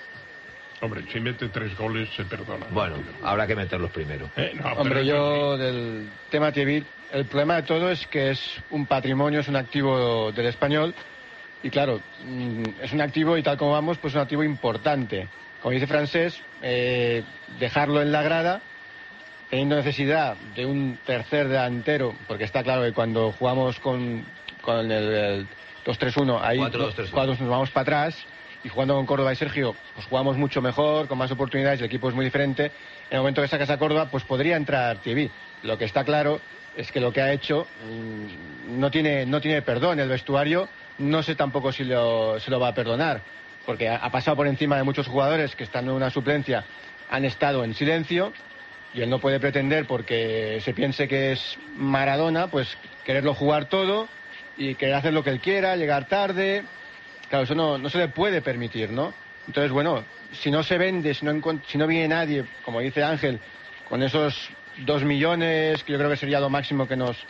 Hombre, si mete tres goles se perdona. Bueno, habrá que meterlos primero. Eh, no, Hombre, pero- yo del tema Thierry, el problema de todo es que es un patrimonio, es un activo del Español y claro, mm, es un activo y tal como vamos, pues un activo importante. Como dice Francés, eh, dejarlo en la grada teniendo necesidad de un tercer delantero, porque está claro que cuando jugamos con, con el, el dos tres uno, ahí cuatro dos tres uno. cuando nos vamos para atrás y jugando con Córdoba y Sergio, pues jugamos mucho mejor, con más oportunidades, el equipo es muy diferente. En el momento que sacas a Córdoba, pues podría entrar Thierry. Lo que está claro es que lo que ha hecho mmm, no tiene no tiene perdón. El vestuario no sé tampoco si lo, se lo va a perdonar, porque ha, ha pasado por encima de muchos jugadores que están en una suplencia, han estado en silencio, y él no puede pretender, porque se piense que es Maradona, pues quererlo jugar todo y querer hacer lo que él quiera, llegar tarde. Claro, eso no, no se le puede permitir, ¿no? Entonces, bueno, si no se vende, si no, encont- si no viene nadie, como dice Ángel, con esos dos millones, que yo creo que sería lo máximo que nos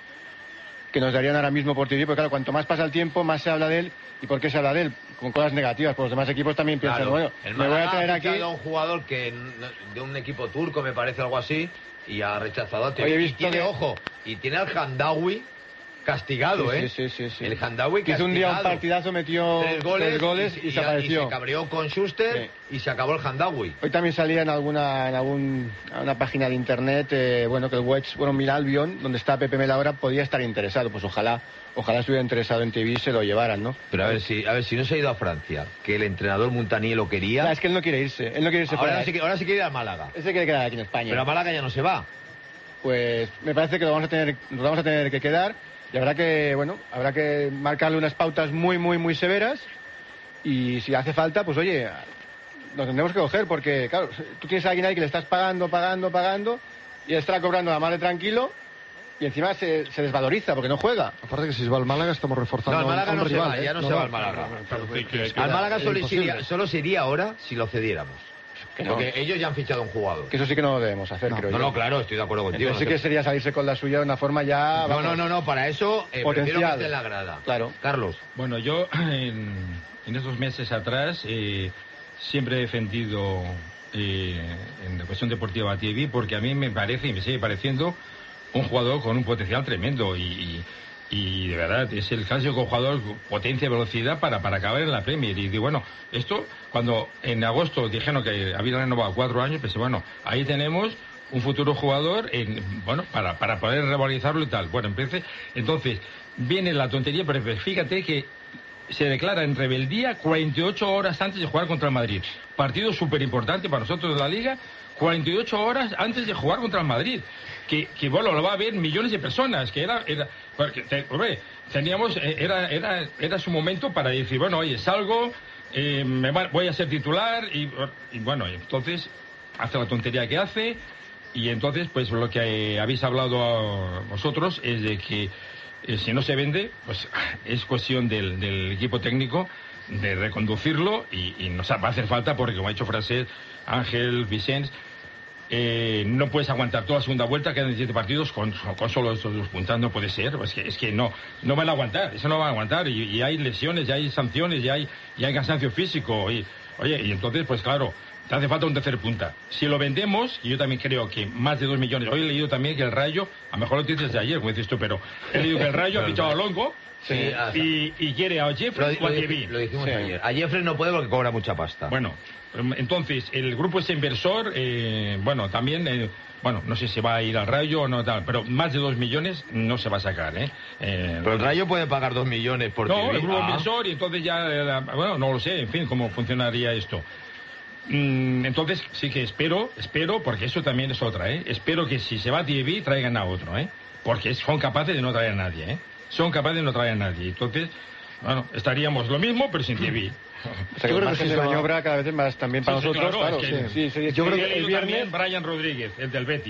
que nos darían ahora mismo por Thierry, porque claro, cuanto más pasa el tiempo, más se habla de él. ¿Y por qué se habla de él? Con cosas negativas, pues los demás equipos también piensan, Claro, bueno, el me voy a Málaga traer ha aquí... fichado a un jugador que de un equipo turco, me parece algo así, y ha rechazado a Thierry. Oye, he Y visto tiene, que- ojo, y tiene al Handawi castigado, Sí, ¿eh? sí, sí, sí. El Handawi Hizo un día un castigado. partidazo, metió Tres goles, tres goles y, y, se apareció. y se cabreó con Schuster y se acabó el Handawi. Hoy también salía en alguna en algún, a una página de internet, eh, bueno, que el West, bueno, Mil Albion, donde está Pepe Mel ahora, podía estar interesado. Pues ojalá, ojalá estuviera interesado en T V y se lo llevaran, ¿no? Pero a ver si, a ver si no se ha ido a Francia, que el entrenador Montanier lo quería. Ya, es que él no quiere irse, él no quiere irse ahora fuera. sí, que- ahora sí quiere ir a Málaga. Él se quiere quedar aquí en España. Pero a Málaga ya no se va. Pues me parece que lo vamos a tener, nos vamos a tener que quedar y habrá que, bueno, habrá que marcarle unas pautas muy, muy, muy severas y si hace falta, pues oye, nos tendremos que coger porque, claro, tú tienes a alguien ahí que le estás pagando, pagando, pagando y él estará cobrando la madre tranquilo y encima se, se desvaloriza porque no juega. Aparte que si se va al Málaga estamos reforzando No, al Málaga a un no se rival, va, ¿eh? ya no, se va al Málaga. Al Málaga solo se, iría, solo se iría ahora si lo cediéramos. Que no. Porque ellos ya han fichado un jugador. Que eso sí que no lo debemos hacer, No, creo no, yo. no, claro, estoy de acuerdo contigo. Entonces sí no que sé. sería salirse con la suya de una forma ya... No, vamos, no, no, no, para eso eh, prefiero que potencial. esté en la grada. Claro. Carlos. Bueno, yo en, en estos meses atrás eh, siempre he defendido eh, en la cuestión deportiva a Thierry porque a mí me parece y me sigue pareciendo un jugador con un potencial tremendo y, y, y de verdad es el clásico jugador potencia y velocidad para, para acabar en la Premier. Y digo, bueno, esto cuando en agosto dijeron que había renovado cuatro años, pensé, bueno, ahí tenemos un futuro jugador en, bueno, para, para poder revalorizarlo y tal. Bueno, empecé, entonces viene la tontería, pero fíjate que se declara en rebeldía cuarenta y ocho horas antes de jugar contra el Madrid. Partido súper importante para nosotros de la Liga, cuarenta y ocho horas antes de jugar contra el Madrid. Que, que bueno, lo va a ver millones de personas, que era... era porque, te, hombre, teníamos, eh, era, era, era su momento para decir, bueno, oye, salgo, eh, me va, voy a ser titular y, y bueno, entonces hace la tontería que hace y entonces pues lo que eh, habéis hablado a vosotros es de que eh, si no se vende, pues es cuestión del, del equipo técnico de reconducirlo y, y nos va a hacer falta porque como ha dicho Francés, Ángel, Vicens, eh, no puedes aguantar toda la segunda vuelta, quedan diecisiete partidos con, con solo estos dos puntas, no puede ser, es que, es que no, no van a aguantar, eso no van a aguantar y, y hay lesiones, y hay sanciones, y hay, y hay cansancio físico y, oye, y entonces pues claro, te hace falta un tercer punta. Si lo vendemos, y yo también creo que más de dos millones, hoy he leído también que el Rayo, a lo mejor lo tienes desde ayer, como dices tú, pero he leído que el Rayo ha fichado a Longo Sí, y, y quiere a Jeffrey Lo, o a lo, Thierry. lo dijimos Sí. ayer. A Jeffrey no puede porque cobra mucha pasta. Bueno, entonces, el grupo ese inversor, eh, bueno, también, eh, bueno, no sé si va a ir al Rayo o no tal, pero más de dos millones no se va a sacar, ¿eh? eh Pero el Rayo puede pagar dos millones por No, Thierry. el grupo Ah. inversor y entonces ya, eh, bueno, no lo sé, en fin, cómo funcionaría esto. Mm, entonces, sí que espero, espero, porque eso también es otra, ¿eh? Espero que si se va Thierry traigan a otro, ¿eh? Porque son capaces de no traer a nadie, ¿eh? Son capaces de no traer a nadie. Entonces, bueno, estaríamos lo mismo, pero sin Thierry. O sea, que el margen de maniobra cada vez es más también para Sí, sí, nosotros, claro, claro. es que- sí, sí, sí, Yo creo sí, que el el viernes... también Brian Rodríguez, el del Betis.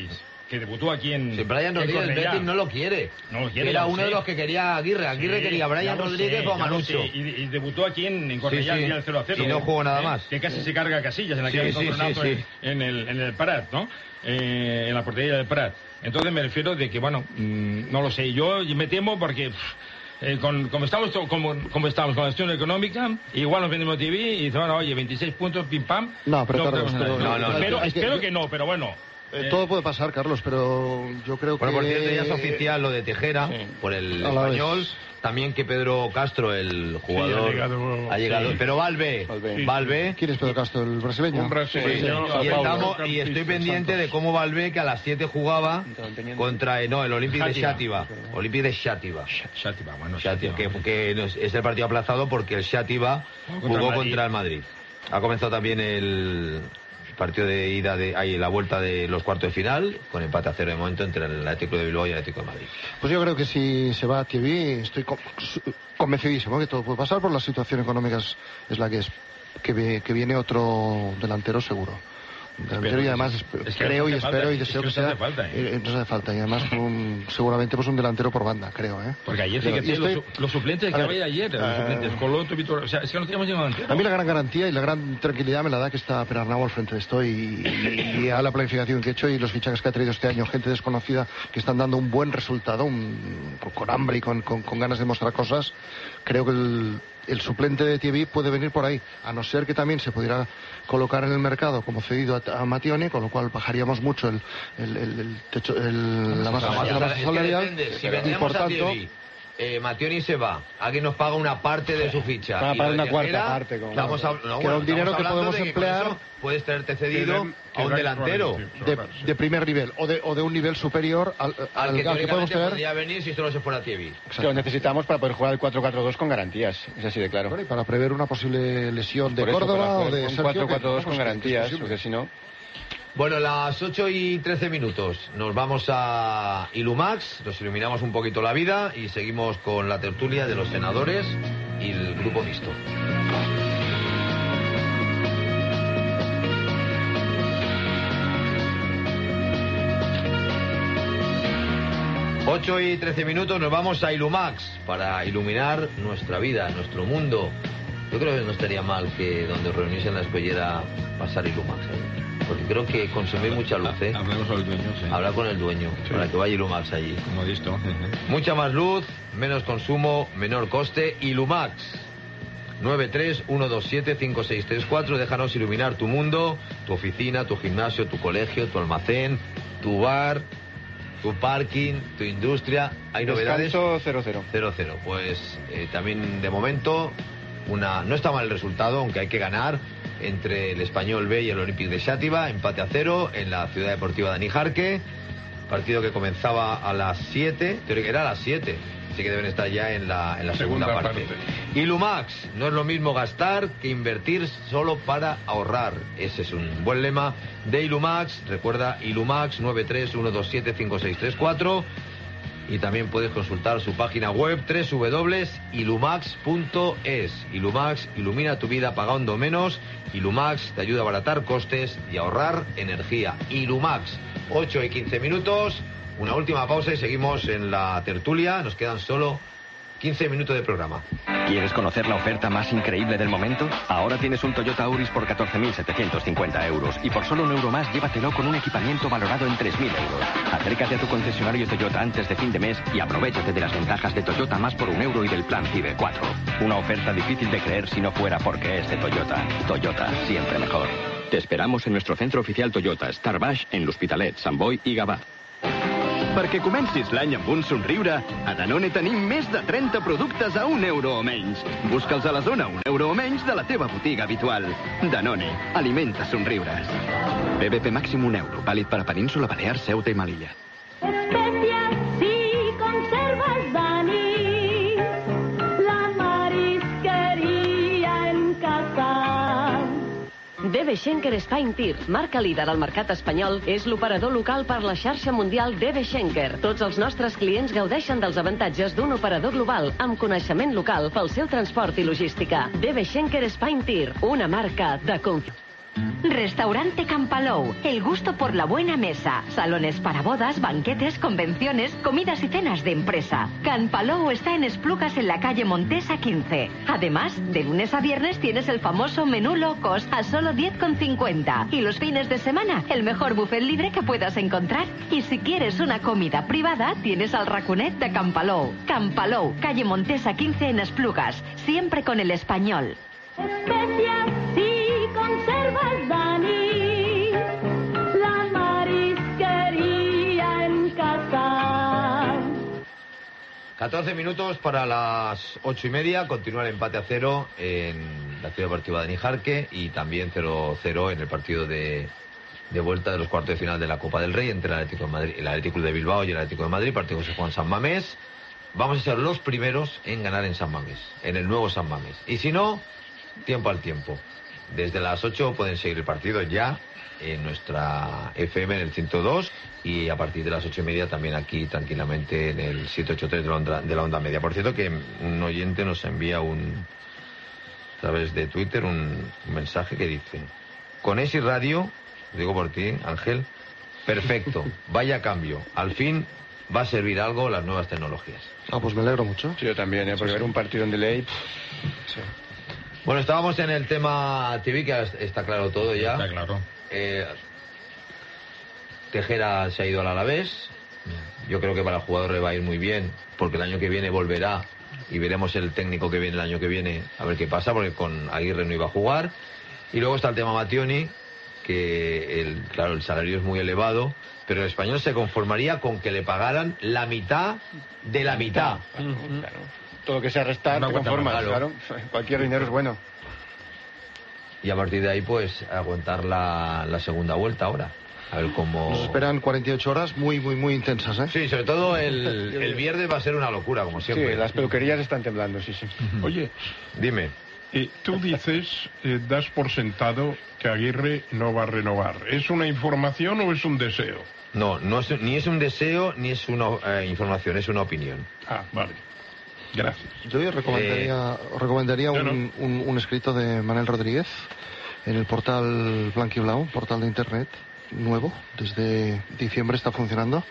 que debutó aquí en. Si Brian en Rodríguez Cornellá. Betis no lo quiere. No lo quiere. Era ya lo uno sé. de los que quería Aguirre. Aguirre Sí, quería a Brian ya lo Rodríguez sé, o a ya lo Manucho. sé. Y, y debutó aquí en, en Cornellá Sí, sí. el día del cero a cero. Y no jugó nada ¿eh? más. Que casi se carga a Casillas en la Sí, que sí, sí, sí, sí. en, en el, en el Prat, ¿no? Eh, en la portería del Prat. Entonces me refiero de que, bueno, mmm, no lo sé. Yo me temo porque... Pff, Eh, con, como estamos to- como, como estamos con la situación económica, igual nos vendemos T V y dice, bueno, oye, veintiséis puntos, pim pam. No, pero Carlos, tenemos pero- nada. no, no, espero, hay que- espero que no, pero bueno. Eh, Eh, todo puede pasar, Carlos, pero yo creo Bueno, que... por cierto, ya es oficial lo de Tejera, por el A la vez. español. También que Pedro Castro, el jugador, Sí, ha llegado- ha llegado. sí. Pero Valve, Sí. Valve. ¿Quién es Pedro Castro, el brasileño? Un brasileño. Y, estamos, y estoy pendiente de cómo Valve, que a las siete jugaba contra, eh, no, el Olympique de Xàtiva. Xàtiva. Olympique de Xàtiva. Xàtiva, bueno, Xàtiva, que, que no es es el partido aplazado porque el Xàtiva Contra jugó el Madrid. contra el Madrid. Ha comenzado también el partido de ida, de ahí la vuelta de los cuartos de final, con empate a cero de momento entre el Atlético de Bilbao y el Atlético de Madrid. Pues yo creo que si se va a T V, estoy con- convencidísimo que todo puede pasar, por la situación económica es, es la que es. Que, vi- que viene otro delantero seguro. Delantero Espero y que además sí. esp- Es que creo nos y hace espero falta, y es deseo que que nos sea. hace falta, ¿eh? eh, nos hace falta. Y además un- seguramente pues un delantero por banda, creo. ¿eh? Porque ayer, Creo- fíjate, y estoy- los, su- los suplentes A que ver, había ayer, los eh, suplentes, Coloto, Vitor, o sea, es que no teníamos ni delantero. A mí la gran garantía y la gran tranquilidad me la da que está Pernarnau al frente de esto y, y- y a la planificación que he hecho y los fichajes que ha traído este año, gente desconocida que están dando un buen resultado, un- con, con hambre y con, con- con ganas de mostrar cosas. Creo que el, el suplente de T V puede venir por ahí, a no ser que también se pudiera colocar en el mercado como cedido a, a Mationi, con lo cual bajaríamos mucho el, el, el- el techo, el- la masa, La masa- la masa es que salarial. depende, si y vendemos por a tanto, Thierry, eh, Mationi se va, alguien nos paga una parte de su ficha. Van a y pagar lo de una cuarta Tejera, parte, como- estamos hab- no, Queda bueno, un dinero estamos que hablando podemos de que con emplear. eso puedes traerte cedido Quedan- a un quedan delantero. cuarenta y de, ocho horas. de primer nivel o de, o de un nivel superior al, al- Al al que que podemos teóricamente tener. podría venir si solo se fuera Thierry. Que lo necesitamos para poder jugar el cuatro cuatro dos con garantías. Es así de claro. Bueno, y para prever una posible lesión de Por eso, Córdoba para o jugar de con Sergio, cuatro que- cuatro dos vamos, con que es garantías, posible. porque si no... Bueno, las ocho y trece minutos. Nos vamos a Ilumax, nos iluminamos un poquito la vida y seguimos con la tertulia de los senadores y el grupo mixto. ocho y trece minutos, nos vamos a Ilumax para iluminar nuestra vida, nuestro mundo. Yo creo que no estaría mal que donde os reunís en la escollera pasar Ilumax ahí. Porque creo que consumir mucha luz, ¿eh? Hablemos con el dueño, sí. Hablar con el dueño, para que vaya Ilumax allí. Como visto. Mucha más luz, menos consumo, menor coste. Ilumax. nueve tres uno dos siete cinco seis tres cuatro. Déjanos iluminar tu mundo, tu oficina, tu gimnasio, tu colegio, tu almacén, tu bar, tu parking, tu industria. ¿Hay novedades? Descanso cero cero. cero cero. Pues eh, también de momento una no está mal el resultado, aunque hay que ganar, entre el Español B y el Olympique de Xàtiva, empate a cero en la Ciudad Deportiva de Anijarque, partido que comenzaba a las siete, creo que era a las siete, así que deben estar ya en la, en la segunda, Segunda parte. parte. Ilumax, no es lo mismo gastar que invertir solo para ahorrar. Ese es un buen lema de Ilumax. Recuerda Ilumax nueve tres uno dos siete cinco seis tres cuatro. Y también puedes consultar su página web doble u doble u doble u punto ilumax punto es. Ilumax ilumina tu vida pagando menos. Ilumax te ayuda a abaratar costes y ahorrar energía. Ilumax, ocho y quince minutos. Una última pausa y seguimos en la tertulia. Nos quedan solo quince minutos de programa. ¿Quieres conocer la oferta más increíble del momento? Ahora tienes un Toyota Auris por catorce mil setecientos cincuenta euros y por solo un euro más llévatelo con un equipamiento valorado en tres mil euros. Acércate a tu concesionario Toyota antes de fin de mes y aprovéchate de las ventajas de Toyota más por un euro y del plan CIBE cuatro. Una oferta difícil de creer si no fuera porque es de Toyota. Toyota, siempre mejor. Te esperamos en nuestro centro oficial Toyota, Star Baix, en l'Hospitalet, Sant Boi i Gavà. Perquè comencis l'any amb un somriure, a Danone tenim més de trenta productes a un euro o menys. Busca'ls a la zona un euro o menys de la teva botiga habitual. Danone, alimenta somriures. B B P màxim un euro, vàlid per a Península, Balears, Ceuta i Melilla. Especias y conservas Dani, la marisquería en casa. D B Schenker Spain Tir, marca líder al mercat espanyol, és l'operador local per la xarxa mundial D B Schenker. Tots els nostres clients gaudeixen dels avantatges d'un operador global amb coneixement local pel seu transport i logística. D B Schenker Spain Tir, una marca de confiança. Restaurante Campalou, el gusto por la buena mesa. Salones para bodas, banquetes, convenciones, comidas y cenas de empresa. Campalou está en Esplugas, en la calle Montesa quince. Además, de lunes a viernes tienes el famoso menú low cost a solo diez con cincuenta. Y los fines de semana, el mejor buffet libre que puedas encontrar. Y si quieres una comida privada, tienes al Raconet de Campalou. Campalou, calle Montesa quince en Esplugas. Siempre con el español. Especias y conservas Dani, la marisquería en casa. catorce minutos para las ocho y media. Continúa el empate a cero en la Ciudad Deportiva de Nijarque y también cero cero en el partido de, de vuelta de los cuartos de final de la Copa del Rey entre el Atlético de Madrid, el Atlético de Bilbao y el Atlético de Madrid. Partido que se juega en San Mamés. Vamos a ser los primeros en ganar en San Mamés, en el nuevo San Mamés. Y si no, tiempo al tiempo. Desde las ocho pueden seguir el partido ya en nuestra F M en el ciento dos y a partir de las ocho y media también aquí tranquilamente en el setecientos ochenta y tres de la onda, de la onda media. Por cierto que un oyente nos envía un a través de Twitter un, un mensaje que dice: con ese radio, digo por ti, Ángel, perfecto, vaya cambio, al fin va a servir algo las nuevas tecnologías. Ah, pues me alegro mucho. Sí, yo también, ¿eh? Porque ver un partido en delay. Pff, sí. Bueno, estábamos en el tema T V, que está claro todo ya. Está claro. Eh, Tejera se ha ido al Alavés. Yo creo que para el jugador le va a ir muy bien, porque el año que viene volverá y veremos el técnico que viene el año que viene a ver qué pasa, porque con Aguirre no iba a jugar. Y luego está el tema Mattioni, que el, claro, el salario es muy elevado, pero el Español se conformaría con que le pagaran la mitad de la mitad. Uh-huh. Claro. Todo lo que sea restar, te conformas, claro. claro. Cualquier dinero es bueno. Y a partir de ahí, pues, aguantar la, la segunda vuelta ahora. A ver cómo... Nos esperan cuarenta y ocho horas muy, muy, muy intensas, ¿eh? Sí, sobre todo el, el viernes va a ser una locura, como siempre. Sí, las peluquerías están temblando, sí, sí. Uh-huh. Oye, dime. Eh, tú dices, eh, das por sentado que Aguirre no va a renovar. ¿Es una información o es un deseo? No, no es, ni es un deseo ni es una eh, información, es una opinión. Ah, vale. Gracias. Yo os recomendaría, eh, recomendaría no, no. Un, un, un escrito de Manel Rodríguez en el portal Blanquiblau, portal de internet nuevo, desde diciembre está funcionando,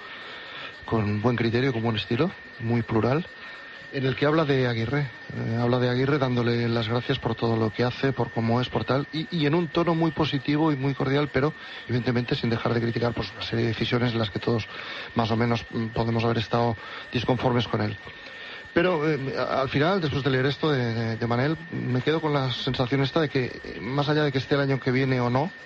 con buen criterio, con buen estilo, muy plural, en el que habla de Aguirre, eh, habla de Aguirre dándole las gracias por todo lo que hace, por cómo es, por tal, y, y en un tono muy positivo y muy cordial, pero evidentemente sin dejar de criticar pues, una serie de decisiones en las que todos más o menos podemos haber estado disconformes con él. Pero eh, al final, después de leer esto de, de, de Manel, me quedo con la sensación esta de que, más allá de que esté el año que viene o no,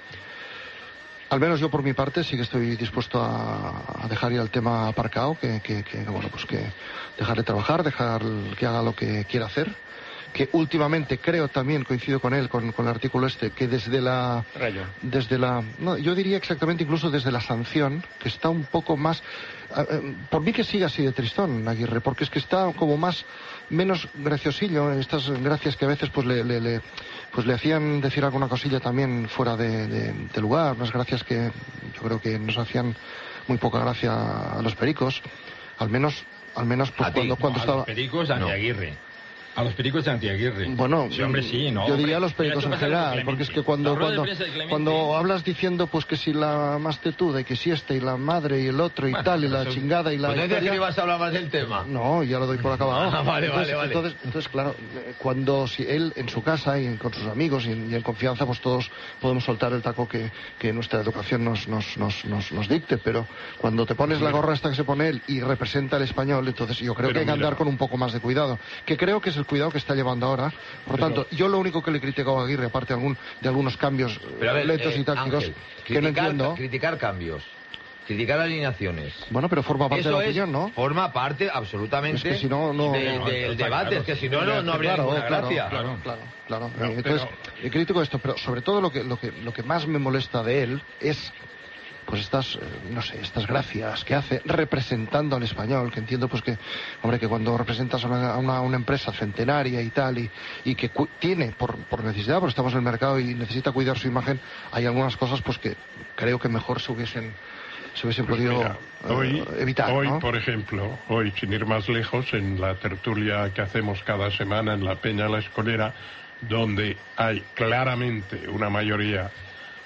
al menos yo por mi parte sí que estoy dispuesto a, a dejar ir al tema aparcado, que, que, que, bueno, pues que dejarle trabajar, dejar que haga lo que quiera hacer. Que últimamente creo también, coincido con él, con, con el artículo este, que desde la... Rayo. Desde la... No, yo diría exactamente incluso desde la sanción, que está un poco más... Eh, por mí que siga así de tristón, Aguirre, porque es que está como más... menos graciosillo, estas gracias que a veces pues le, le, le, pues le hacían decir alguna cosilla también fuera de, de, de lugar, unas gracias que yo creo que nos hacían muy poca gracia a los pericos, al menos, al menos pues a cuando, ti, cuando no, estaba... A los pericos de Antiaguirre. No. A los pericos de Antiaguirre. Bueno, sí, hombre, sí, no. Yo hombre. diría a los pericos en general, porque es que cuando cuando, cuando hablas diciendo pues que si la más tetuda y que si esta y la madre y el otro y bueno, tal y la eso... chingada y la pues historia... ¿No que ibas a hablar más del tema? No, ya lo doy por acabado. Ah, vale, entonces, vale, vale. Entonces, entonces, claro, cuando si él en su casa y en, con sus amigos y en, y en confianza, pues todos podemos soltar el taco que, que nuestra educación nos, nos, nos, nos, nos dicte, pero cuando te pones la gorra esta que se pone él y representa al español, entonces yo creo pero que hay que andar con un poco más de cuidado, que creo que es el cuidado que está llevando ahora. Por lo tanto, yo lo único que le he criticado a Aguirre, aparte de, algún, de algunos cambios ver, lentos eh, y tácticos, Ángel, que no entiendo. Criticar cambios, criticar alineaciones. Bueno, pero forma parte Eso de la es, opinión, ¿no? Forma parte absolutamente es que si no, no, de, no, del no, debate, claro, es que si no, no, no habría claro, ninguna claro, gracia. Claro, claro, claro. No, Entonces, pero... le critico esto, pero sobre todo lo que, lo que, lo que más me molesta de él es... pues estas, no sé, estas gracias que hace representando al español, que entiendo pues que, hombre, que cuando representas a una, una, una empresa centenaria y tal, y, y que cu tiene por, por necesidad, porque estamos en el mercado y necesita cuidar su imagen, hay algunas cosas pues que creo que mejor se hubiesen, se hubiesen pues podido mira, hoy, uh, evitar, Hoy, ¿no? por ejemplo, hoy, sin ir más lejos, en la tertulia que hacemos cada semana en la Peña La Escolera, donde hay claramente una mayoría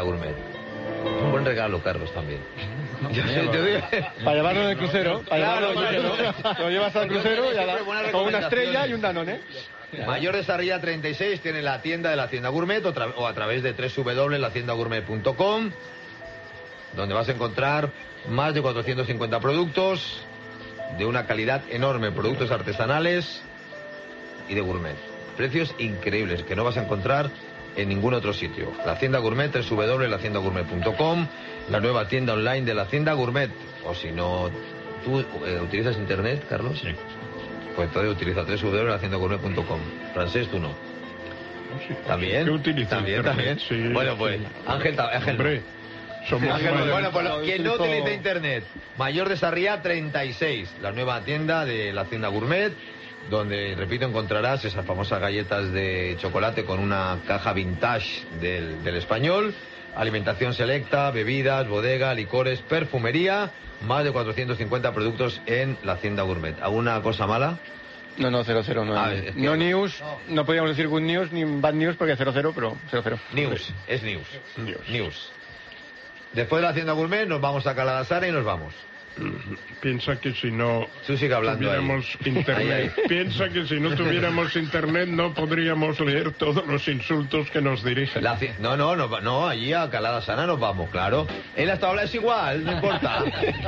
Gourmet. Un buen regalo, Carlos, también. Yo sé, yo digo- Para llevarlo en el crucero. Para Claro, llevarlo en el claro. crucero. Lo llevas al crucero y a la- Siempre buenas con una estrella recomendaciones. y un Danone. Mayor de Sarriá treinta y seis tiene la tienda de la Hacienda Gourmet o, tra- o a través de doble u doble u doble u punto la hacienda gourmet punto com, donde vas a encontrar más de cuatrocientos cincuenta productos de una calidad enorme, productos artesanales y de gourmet. Precios increíbles que no vas a encontrar en ningún otro sitio. La Hacienda Gourmet, doble u doble u doble u punto la hacienda gourmet punto com, la nueva tienda online de la Hacienda Gourmet. O si no, ¿tú eh, utilizas internet, Carlos? Sí. Pues entonces utiliza doble u doble u doble u punto la hacienda gourmet punto com. Francés, tú no. ¿También? Yo utilizo ¿También, internet, también? sí, Bueno, pues, sí. Ángel, ta- Ángel no. Hombre, somos Ángel no. mayores. Bueno, pues lo- quien no Utilizo- utiliza internet, Mayor de Sarriá treinta y seis, la nueva tienda de la Hacienda Gourmet, donde, repito, encontrarás esas famosas galletas de chocolate con una caja vintage del, del español, alimentación selecta, bebidas, bodega, licores, perfumería, más de cuatrocientos cincuenta productos en la Hacienda Gourmet. ¿Alguna cosa mala? No, no, cero cero. No, Ah, es que- no news, no podríamos decir good news ni bad news porque cero cero, pero cero cero. News, es news. News. Después de la Hacienda Gourmet nos vamos a Caladasana y nos vamos. Piensa que si no Tú sigue hablando ahí. tuviéramos internet, Ahí, ahí. piensa que si no tuviéramos internet no podríamos leer todos los insultos que nos dirigen. La ci- no, no, no, no, allí a Caladasana nos vamos, claro. Él hasta habla es igual, no importa.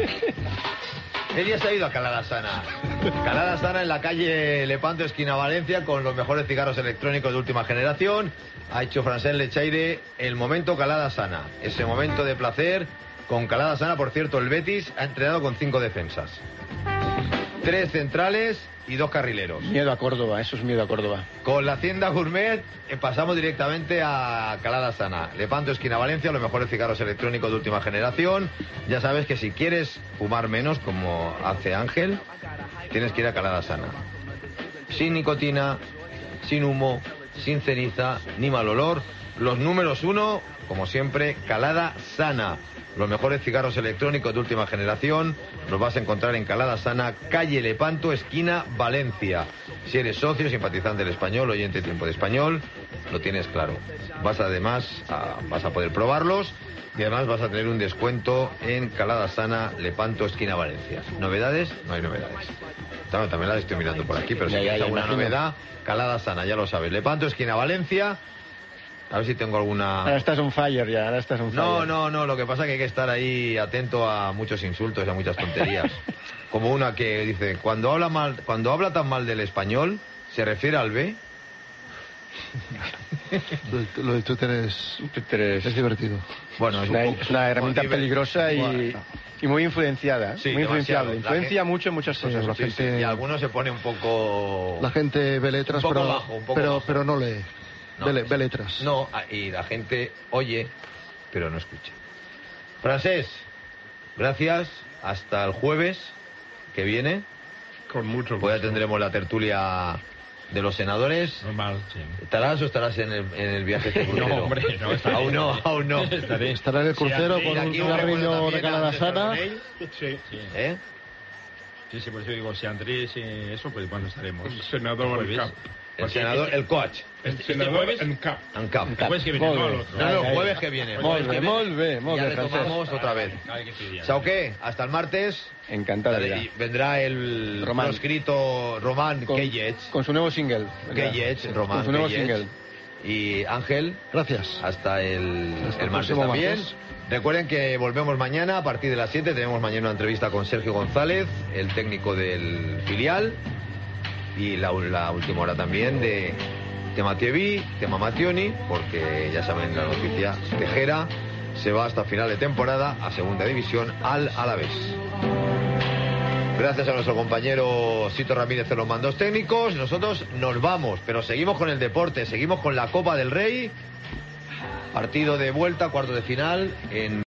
Él ya se ha ido a Caladasana. Caladasana en la calle Lepanto, esquina Valencia, con los mejores cigarros electrónicos de última generación. Ha hecho Francés Lechaire el momento Caladasana. Ese momento de placer con Caladasana. Por cierto, el Betis ha entrenado con cinco defensas. Tres centrales y dos carrileros. Miedo a Córdoba, eso es miedo a Córdoba. Con la Hacienda Gourmet eh, pasamos directamente a Caladasana. Lepanto, esquina Valencia, los mejores cigarros electrónicos de última generación. Ya sabes que si quieres fumar menos, como hace Ángel, tienes que ir a Caladasana. Sin nicotina, sin humo, sin ceniza, ni mal olor. Los números uno, como siempre, Caladasana. Los mejores cigarros electrónicos de última generación los vas a encontrar en Caladasana, calle Lepanto, esquina Valencia. Si eres socio, simpatizante del Español, oyente Tiempo de Español, lo tienes claro. Vas además a, vas a poder probarlos y además vas a tener un descuento en Caladasana, Lepanto, esquina Valencia. ¿Novedades? No hay novedades. Claro, también las estoy mirando por aquí, pero si Ya, ya, quieres ya, alguna imagino. novedad, Caladasana, ya lo sabes. Lepanto, esquina Valencia. A ver si tengo alguna... Ahora estás on fire ya, ahora estás on fire. No, no, no, lo que pasa es que hay que estar ahí atento a muchos insultos y a muchas tonterías. Como una que dice, cuando habla mal, cuando habla tan mal del español, ¿se refiere al B? Lo del- Lo del Twitter es, Twitter es, es divertido. Bueno, es una, es una herramienta diver- peligrosa y, Bueno. y muy influenciada. Sí, muy influenciable. demasiado. La Influencia gente- mucho en muchas Sí, cosas. la Sí, sí, gente- y algunos se pone un poco... La gente ve letras, Un poco pero, bajo, un poco pero, bajo. pero no lee. No. Ve, le- ve letras. No, y la gente oye, pero no escucha. Francés, gracias. Hasta el jueves que viene. Con mucho Pues ya gusto. tendremos la tertulia de los senadores. Normal, sí. ¿Estarás o estarás en el, en el viaje este No, crucero? hombre, no, estaré, Aún no, estaré. aún no. Estaré. Estará en el crucero Sí, con aquí un un cigarrillo recuerdo de también a Caladasana. Andrés Sí. Sí. ¿Eh? Sí, sí, por eso digo, si Andrés, eh, eso, pues cuando estaremos. El senador Jueves. Cap. El senador, el coach. El Este senador jueves- en Cap. ANCAP. El jueves que viene, Molt no, bé. el otro. No, no, Ai, el ai. jueves que viene. Molt El bé, que molt viene. bé, molt Ya bé, Francesc. retomamos otra vez. Cada que estudia. ¿Sao qué? Hasta el martes. Encantada ya. Y vendrá el Román. proscrito Román Con, Keyech. con su nuevo single. Keyech, Román Con su nuevo Keyech. single. Y Ángel, Gracias. hasta el, Hasta el el martes próximo también. martes. Recuerden que volvemos mañana a partir de las siete. Tenemos mañana una entrevista con Sergio González, el técnico del filial. Y la, la última hora también de tema Tievi, tema Mattioni, porque ya saben la noticia, Tejera se va hasta final de temporada a segunda división al Alavés. Gracias a nuestro compañero Sito Ramírez en los mandos técnicos. Nosotros nos vamos, pero seguimos con el deporte, seguimos con la Copa del Rey. Partido de vuelta, cuarto de final en